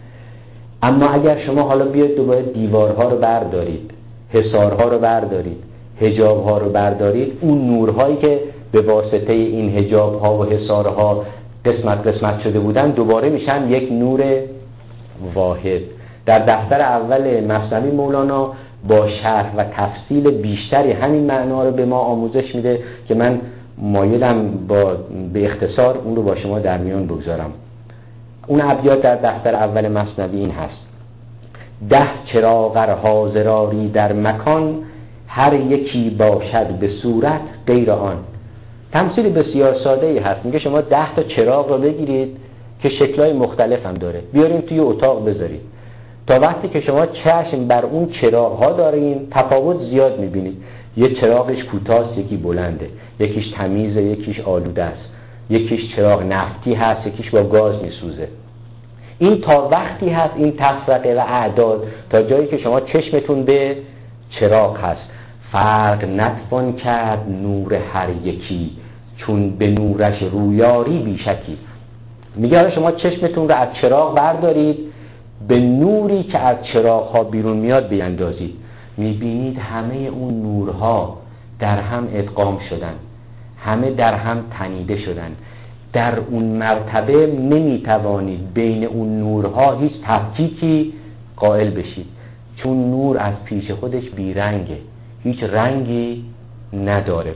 اما اگر شما حالا بیاید دوباره دیوارها رو بردارید، حصارها رو بردارید، حجابها رو بردارید، اون نورهایی که به واسطه این حجابها و حصارها قسمت قسمت شده بودن دوباره میشن یک نور واحد. در دفتر اول مثنوی مولانا با شرح و تفصیل بیشتری همین معنا رو به ما آموزش میده که من مایلم به اختصار اون رو با شما در میان بگذارم. اون ابیات در دفتر اول مثنوی این هست: 10 چراغ ار حاضراری در مکان، هر یکی باشد به صورت غیر آن. تمثیل بسیار ساده ای هست. میگه شما 10 تا چراغ رو بگیرید که شکل‌های مختلف هم داره، بیارین توی اتاق بذارید. تا وقتی که شما چشم بر اون چراغ‌ها دارین، تفاوت زیاد می‌بینید. یه چراغش کوتاست، یکی بلنده، یکیش تمیزه، یکیش آلوده است، یکیش چراغ نفتی هست، یکیش با گاز میسوزه. این تا وقتی هست این تفرقه و اعداد، تا جایی که شما چشمتون به چراغ هست. فرق نتوان کرد نور هر یکی، چون به نورش رویاری بیشکی. میگه حالا شما چشمتون رو از چراغ بردارید، به نوری که از چراغ ها بیرون میاد بیندازید، میبینید همه اون نورها در هم ادغام شدن، همه در هم تنیده شدن. در اون مرتبه نمیتوانید بین اون نورها هیچ تفکیکی قائل بشید، چون نور از پیش خودش بیرنگه، هیچ رنگی نداره.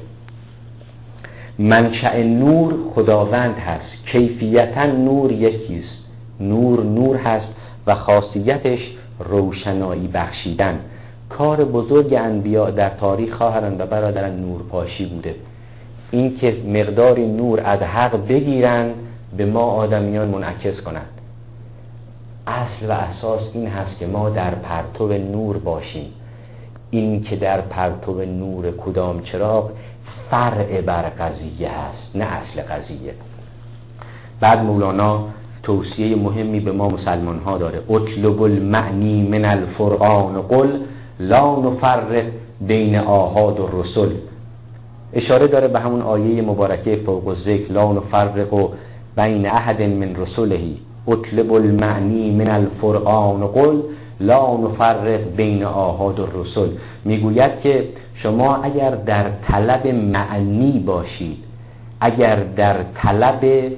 منشأ نور خداوند هست، کیفیتا نور یکیست. نور هست و خاصیتش روشنایی بخشیدن. کار بزرگ انبیا در تاریخ خواهران و برادران نورپاشی بوده. این که مقداری نور از حق بگیرن به ما آدمیان منعکس کند. اصل و اساس این هست که ما در پرتو نور باشیم. این که در پرتو نور کدام چراغ فرع بر قضیه هست، نه اصل قضیه. بعد مولانا توصیه مهمی به ما مسلمان ها داره: اطلب المعنی من الفرقان قل لا نفرق بین آحاد و رسل. اشاره داره به همون آیه مبارکه فوق الذکر: لا نفرق بین احد من رسله اطلب المعنی من الفرقان قل لا نفرق بین آحاد و رسل. میگوید که شما اگر در طلب معنی باشید، اگر در طلب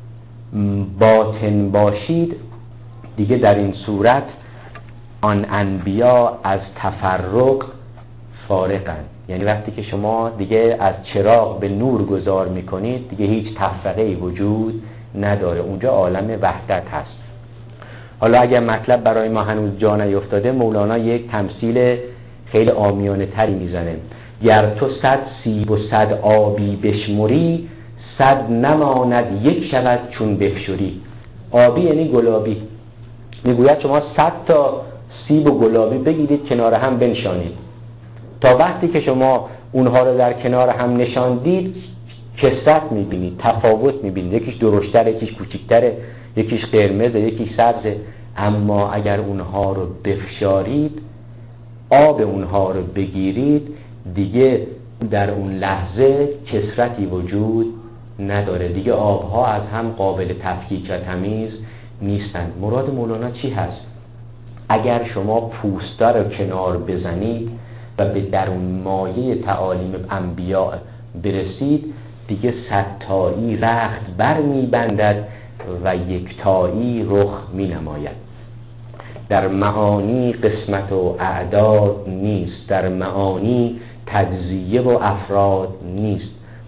باطن باشید، دیگه در این صورت آن انبیا از تفرق فارغند. یعنی وقتی که شما دیگه از چراغ به نور گذار میکنید، دیگه هیچ تفرقه‌ای وجود نداره، اونجا عالم وحدت هست. حالا اگر مطلب برای ما هنوز جا نیفتاده، مولانا یک تمثیل خیلی عامیانه تری میزنه: گر تو 100 سیب و 100 آبی بشمری، 100 نماند یک شود چون بفشری. آبی یعنی گلابی. میگوید شما 100 تا سیب و گلابی بگیرید کنار هم بنشانید، تا وقتی که شما اونها رو در کنار هم نشاندید کثرت میبینید، تفاوت میبینید، یکیش درشتره، یکیش کوچیکتره، یکیش قرمزه، یکیش سبزه. اما اگر اونها رو بفشارید، آب اونها رو بگیرید، دیگه در اون لحظه کثرتی وجود نداره، دیگه آبها از هم قابل تفکیک و تمیز نیستند. مراد مولانا چی هست؟ اگر شما پوسته رو کنار بزنید و به درون مایه تعالیم انبیاء برسید، دیگه صدتایی رخت بر میبندد و یکتایی رخ می نماید. در معانی قسمت و اعداد نیست، در معانی تجزیه و افراد نیست.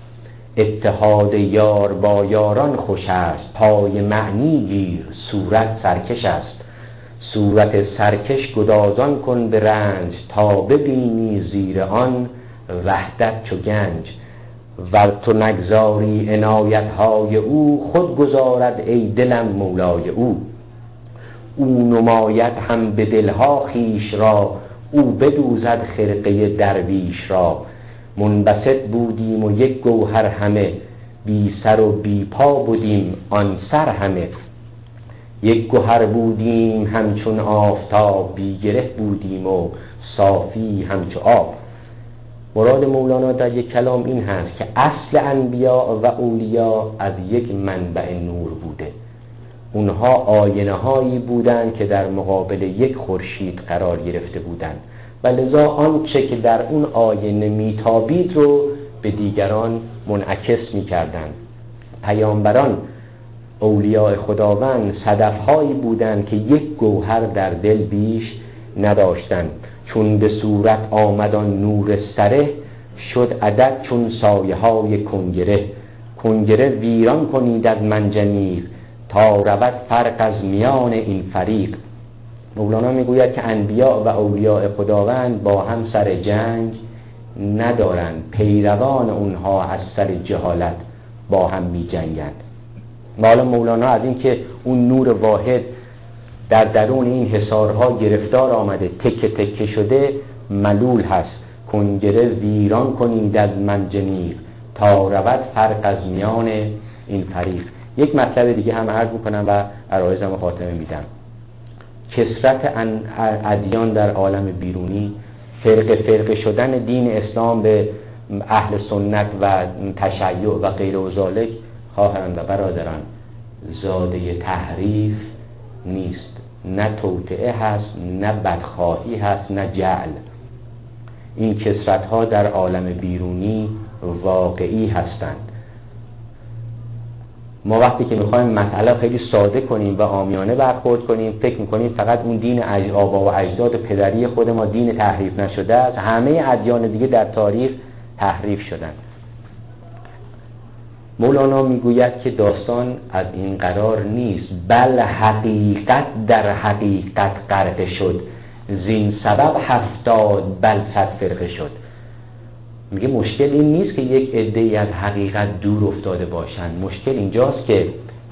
اتحاد یار با یاران خوش است، پای معنی گیر صورت سرکش است. صورت سرکش گدازان کن به رنج، تا ببینی زیر آن وحدت چو گنج. ور تو نگذاری عنایتهای او، خود گذارد ای دلم مولای او. او نماید هم به دلها خیش را، او بدوزد خرقه درویش را. منبسط بودیم و یک گوهر همه، بی سر و بی پا بودیم آن سر همه. یک گوهر بودیم همچون آفتاب، بی گره بودیم و صافی همچو آب. مراد مولانا در یک کلام این هست که اصل انبیاء و اولیاء از یک منبع نور بوده. اونها آینه هایی بودند که در مقابل یک خورشید قرار گرفته بودند و لذا آنچه که در اون آینه میتابید رو به دیگران منعکس میکردند. پیامبران اولیاء خداوند صدفهایی بودند که یک گوهر در دل بیش نداشتند. چون به صورت آمدان نور سره، شد عدد چون سایه های کنگره. کنگره ویران کنید از منجنیق، تا رود فرق از میان این فریق. مولانا میگوید که انبیاء و اولیاء خداوند با هم سر جنگ ندارند، پیروان اونها از سر جهالت با هم می جنگند. حالا مولانا از این که اون نور واحد در درون این حصارها گرفتار آمده، تکه تکه شده، ملول هست. کنگره ویران کنید از منجنیق، تا رود فرق از میان این فریق. یک مطلب دیگه هم عرض میکنم و عرایزم خاتمه میدم. کثرت ادیان در عالم بیرونی، فرقه شدن دین اسلام به اهل سنت و تشیع و غیر و ذالک، خواهران و برادران، زاده تحریف نیست، نه توطئه هست، نه بدخواهی هست، نه جعل. این کثرت ها در عالم بیرونی واقعی هستند. ما وقتی که میخوایم مسئله خیلی ساده کنیم و عامیانه برخورد کنیم، فکر میکنیم فقط اون دین آبا و اجداد و پدری خود ما دین تحریف نشده است. همه ادیان دیگه در تاریخ تحریف شدند. مولانا میگوید که داستان از این قرار نیست، بل حقیقت در حقیقت غرقه شد، زین سبب 70 بل 100 فرقه شد. میگه مشکل این نیست که یک عده‌ای از حقیقت دور افتاده باشند، مشکل اینجاست که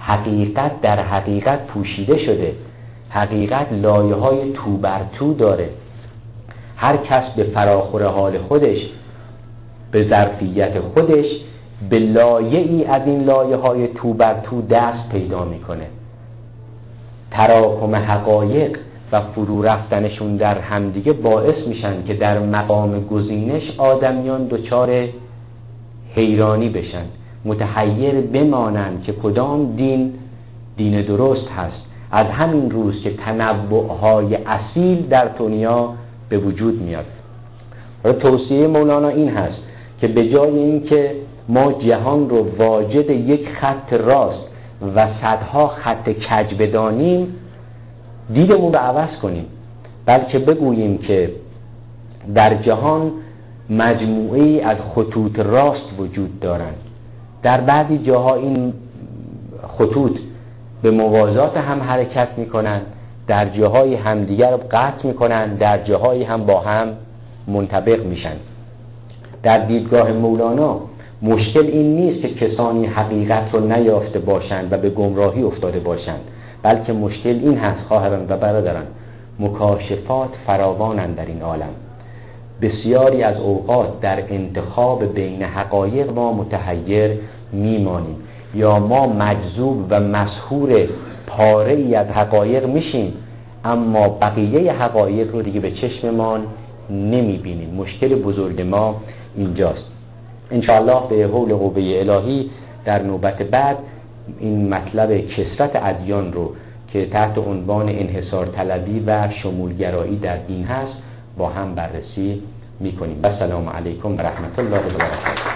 حقیقت در حقیقت پوشیده شده، حقیقت لایه های تو بر تو داره. هر کس به فراخور حال خودش، به ظرفیت خودش، به لایه ای از این لایه های تو بر تو دست پیدا میکنه. تراکم حقایق و فرو رفتنشون در همدیگه باعث میشن که در مقام گزینش آدمیان دچار حیرانی بشن، متحیر بمانند که کدام دین درست هست. از همین روز که تنوعهای اصیل در دنیا به وجود میاد. توصیه مولانا این هست که به جای اینکه ما جهان رو واجد یک خط راست و صدها خط کج بدانیم، دیدمون رو عوض کنیم، بلکه بگوییم که در جهان مجموعه‌ای از خطوط راست وجود دارند. در بعضی جاها این خطوط به موازات هم حرکت میکنن، در جاهای همدیگر رو قطع میکنن، در جاهای هم با هم منطبق میشن. در دیدگاه مولانا مشکل این نیست که کسانی حقیقت رو نیافته باشند و به گمراهی افتاده باشند، بلکه مشکل این هست خواهران و برادران، مکاشفات فراوانند در این عالم. بسیاری از اوقات در انتخاب بین حقایق ما متحیر میمانیم، یا ما مجذوب و مسحور پاره‌ای از حقایق میشیم، اما بقیه حقایق رو دیگه به چشممان نمیبینیم. مشکل بزرگ ما اینجاست. انشاءالله به حول قوه الهی در نوبت بعد این مطلب کثرت ادیان رو که تحت عنوان انحصار طلبی و شمولگرایی در دین هست با هم بررسی میکنیم. السلام علیکم و رحمت الله و برکاته.